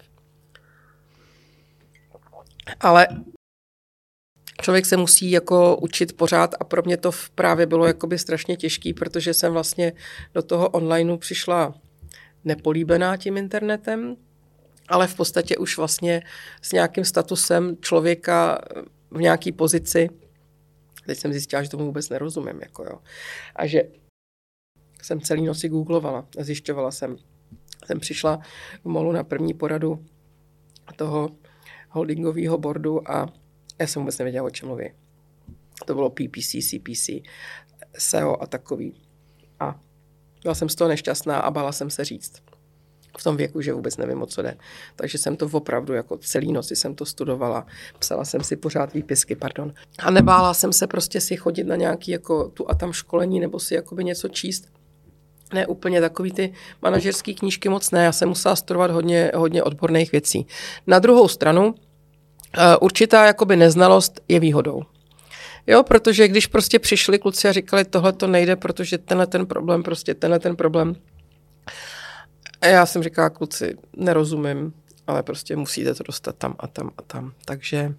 Ale člověk se musí jako učit pořád a pro mě to právě bylo jakoby strašně těžký, protože jsem vlastně do toho onlineu přišla nepolíbená tím internetem, ale v podstatě už vlastně s nějakým statusem člověka v nějaký pozici. Teď jsem zjistila, že tomu vůbec nerozumím. Jako jo. A že jsem celý noci googlovala, zjišťovala jsem přišla v molu na první poradu toho holdingového boardu a já jsem vůbec nevěděla, o čem mluví. To bylo PPC, CPC, SEO a takový. A byla jsem z toho nešťastná a bála jsem se říct v tom věku, že vůbec nevím, o co jde. Takže jsem to opravdu jako celý noci jsem to studovala. Psala jsem si pořád výpisky, A nebála jsem se prostě si chodit na nějaký jako tu a tam školení nebo si jakoby něco číst. Ne úplně takový ty manažerský knížky moc ne. Já jsem musela studovat hodně odborných věcí. Na druhou stranu určitá jakoby neznalost je výhodou. Jo, protože když prostě přišli kluci a říkali, tohle to nejde, protože tenhle ten problém. A já jsem říkala, kluci, nerozumím, ale prostě musíte to dostat tam a tam a tam. Takže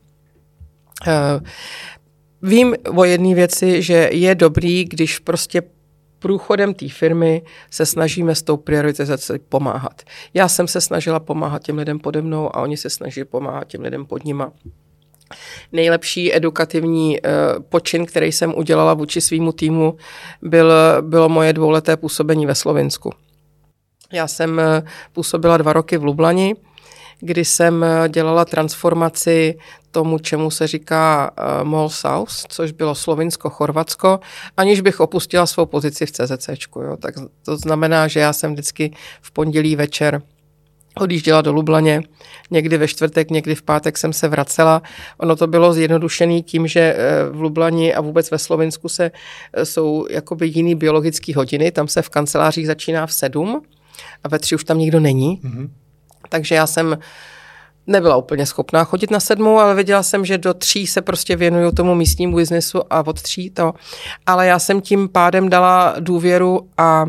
vím o jedné věci, že je dobrý, když prostě průchodem té firmy se snažíme s tou prioritizací pomáhat. Já jsem se snažila pomáhat těm lidem pode mnou a oni se snažili pomáhat těm lidem pod nima. Nejlepší edukativní počin, který jsem udělala vůči svýmu týmu, bylo moje 2leté působení ve Slovinsku. Já jsem působila 2 roky v Lublani, kdy jsem dělala transformaci tomu, čemu se říká MOL South, což bylo Slovinsko-Chorvatsko, aniž bych opustila svou pozici v CZCčku. Jo. Tak to znamená, že já jsem vždycky v pondělí večer odjížděla do Lublaně, někdy ve čtvrtek, někdy v pátek jsem se vracela. Ono to bylo zjednodušené tím, že v Lublani a vůbec ve Slovinsku jsou jakoby jiný biologický hodiny, tam se v kancelářích začíná v 7 a ve 3 už tam nikdo není. Mm-hmm. Takže já jsem nebyla úplně schopná chodit na 7, ale věděla jsem, že do 3 se prostě věnuju tomu místnímu biznesu a od 3 to. Ale já jsem tím pádem dala důvěru a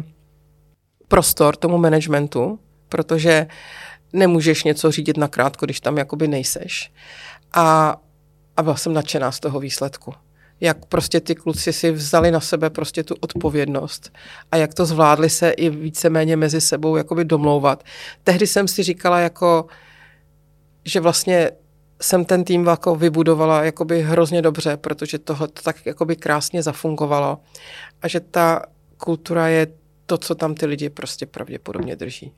prostor tomu managementu, protože nemůžeš něco řídit nakrátko, když tam jakoby nejseš. A byla jsem nadšená z toho výsledku. Jak prostě ty kluci si vzali na sebe prostě tu odpovědnost a jak to zvládli se i víceméně mezi sebou jakoby domlouvat. Tehdy jsem si říkala jako, že vlastně jsem ten tým jako vybudovala jakoby hrozně dobře, protože tohle to tak jakoby krásně zafungovalo a že ta kultura je to, co tam ty lidi prostě pravděpodobně drží.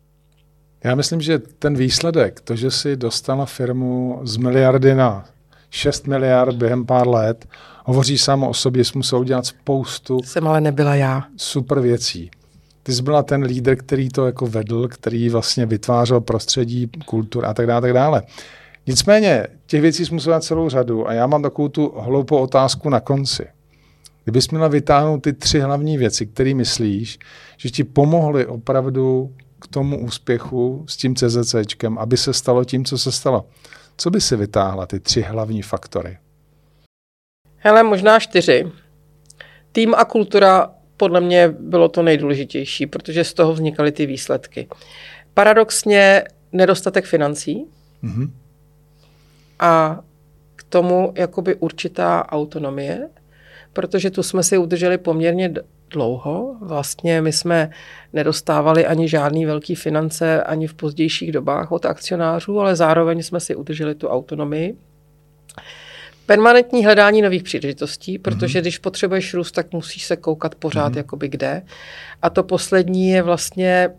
Já myslím, že ten výsledek, to, že si dostala firmu z miliardy na 6 miliard během pár let, hovoří samo o sobě, jsi musel udělat spoustu. Jsem ale nebyla já. Super věcí. Ty jsi byla ten lídr, který to jako vedl, který vlastně vytvářel prostředí, kultur a tak dále, tak dále. Nicméně těch věcí jsi musel dát celou řadu a já mám takovou tu hloupou otázku na konci. Kdybys měla vytáhnout ty 3 hlavní věci, které myslíš, že ti pomohly opravdu k tomu úspěchu s tím CZCčkem, aby se stalo tím, co se stalo. Co by si vytáhla, ty 3 hlavní faktory? Hele, možná 4. Tým a kultura podle mě bylo to nejdůležitější, protože z toho vznikaly ty výsledky. Paradoxně nedostatek financí a k tomu jakoby určitá autonomie, protože tu jsme si udrželi poměrně dlouho. Vlastně my jsme nedostávali ani žádný velký finance ani v pozdějších dobách od akcionářů, ale zároveň jsme si udrželi tu autonomii. Permanentní hledání nových příležitostí, protože když potřebuješ růst, tak musíš se koukat pořád jakoby kde. A to poslední je vlastně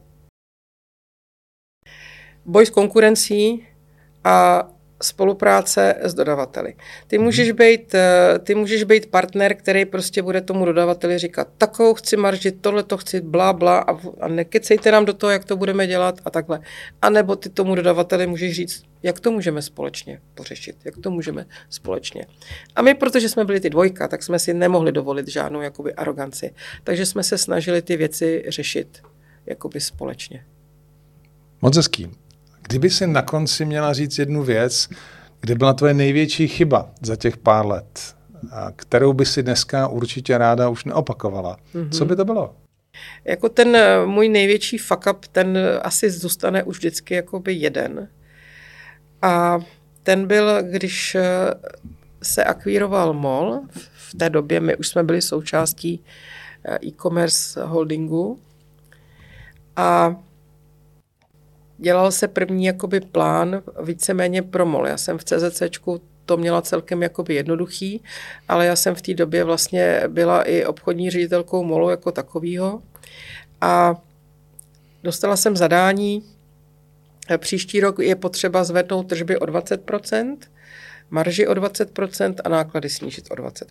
boj s konkurencí a spolupráce s dodavateli. Ty můžeš být partner, který prostě bude tomu dodavateli říkat, takovou chci marži, tohle to chci, blá, blá a nekecejte nám do toho, jak to budeme dělat a takhle. A nebo ty tomu dodavateli můžeš říct, jak to můžeme společně pořešit, jak to můžeme společně. A my, protože jsme byli ty dvojka, tak jsme si nemohli dovolit žádnou jakoby aroganci. Takže jsme se snažili ty věci řešit jakoby společně. Moc hezký. Kdyby si na konci měla říct jednu věc, kde byla tvoje největší chyba za těch pár let, a kterou by si dneska určitě ráda už neopakovala, co by to bylo? Jako ten můj největší fuck up, ten asi zůstane už vždycky jakoby jeden. A ten byl, když se akvíroval MOL, v té době my už jsme byli součástí e-commerce holdingu a dělal se první jakoby plán víceméně pro MOL. Já jsem v CZCčku to měla celkem jakoby jednoduchý, ale já jsem v té době vlastně byla i obchodní ředitelkou MOLu jako takovýho a dostala jsem zadání, příští rok je potřeba zvednout tržby o 20%, marži o 20% a náklady snížit o 20%.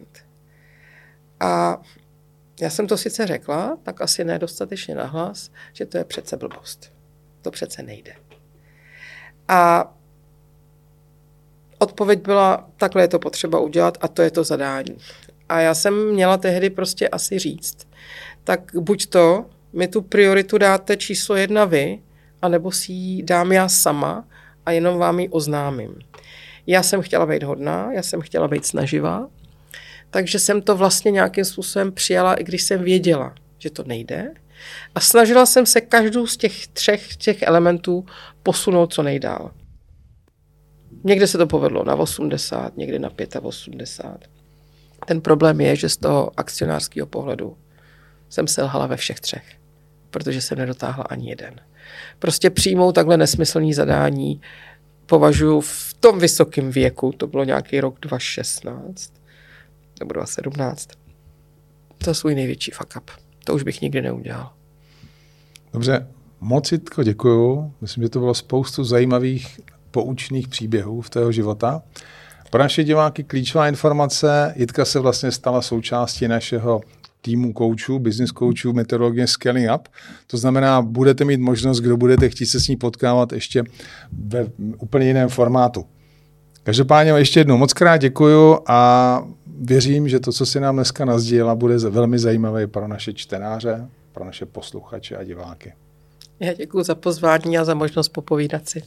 A já jsem to sice řekla, tak asi nedostatečně nahlas, že to je přece blbost. To přece nejde. A odpověď byla, takhle je to potřeba udělat a to je to zadání. A já jsem měla tehdy prostě asi říct, tak buď to, mi tu prioritu dáte číslo 1 vy, anebo si ji dám já sama a jenom vám ji oznámím. Já jsem chtěla být hodná, já jsem chtěla být snaživá, takže jsem to vlastně nějakým způsobem přijala, i když jsem věděla, že to nejde. A snažila jsem se každou z těch elementů posunout co nejdál. Někde se to povedlo na 80, někde na 85. Ten problém je, že z toho akcionářského pohledu jsem selhala ve všech 3, protože jsem nedotáhla ani jeden. Prostě přijmout takhle nesmyslný zadání považuji v tom vysokém věku, to bylo nějaký rok 2016 nebo 2017, to je svůj největší fuck up. To už bych nikdy neudělal. Dobře, Moc Jitko, děkuju. Myslím, že to bylo spoustu zajímavých poučných příběhů v tého života. Pro naše diváky klíčová informace. Jitka se vlastně stala součástí našeho týmu koučů, business koučů, metodologie Scaling Up. To znamená, budete mít možnost, kdo budete chtít se s ní potkávat ještě ve úplně jiném formátu. Každopádně ještě jednou moc krát děkuju a věřím, že to, co si nám dneska nasdílela, bude velmi zajímavé pro naše čtenáře, pro naše posluchače a diváky. Já děkuji za pozvání a za možnost popovídat si.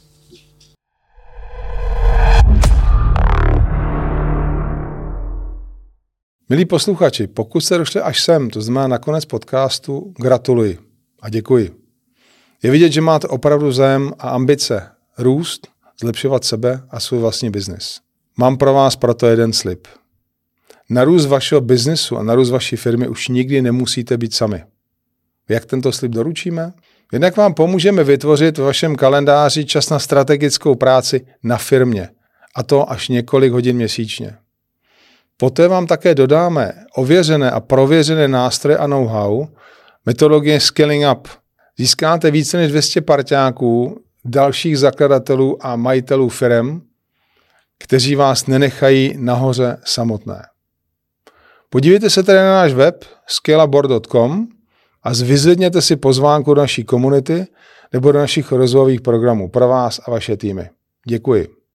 Milí posluchači, pokud jste došli až sem, to znamená na konec podcastu, gratuluji a děkuji. Je vidět, že máte opravdu zájem a ambice růst, zlepšovat sebe a svůj vlastní biznis. Mám pro vás proto jeden slib. Na růst vašeho biznesu a na růst vaší firmy už nikdy nemusíte být sami. Jak tento slib doručíme? Jednak vám pomůžeme vytvořit v vašem kalendáři čas na strategickou práci na firmě, a to až několik hodin měsíčně. Poté vám také dodáme ověřené a prověřené nástroje a know-how, metodologie Scaling Up. Získáte více než 200 parťáků, dalších zakladatelů a majitelů firem, kteří vás nenechají nahoře samotné. Podívejte se tedy na náš web scalaboard.com a zvyzvedněte si pozvánku do naší komunity nebo do našich rozvojových programů pro vás a vaše týmy. Děkuji.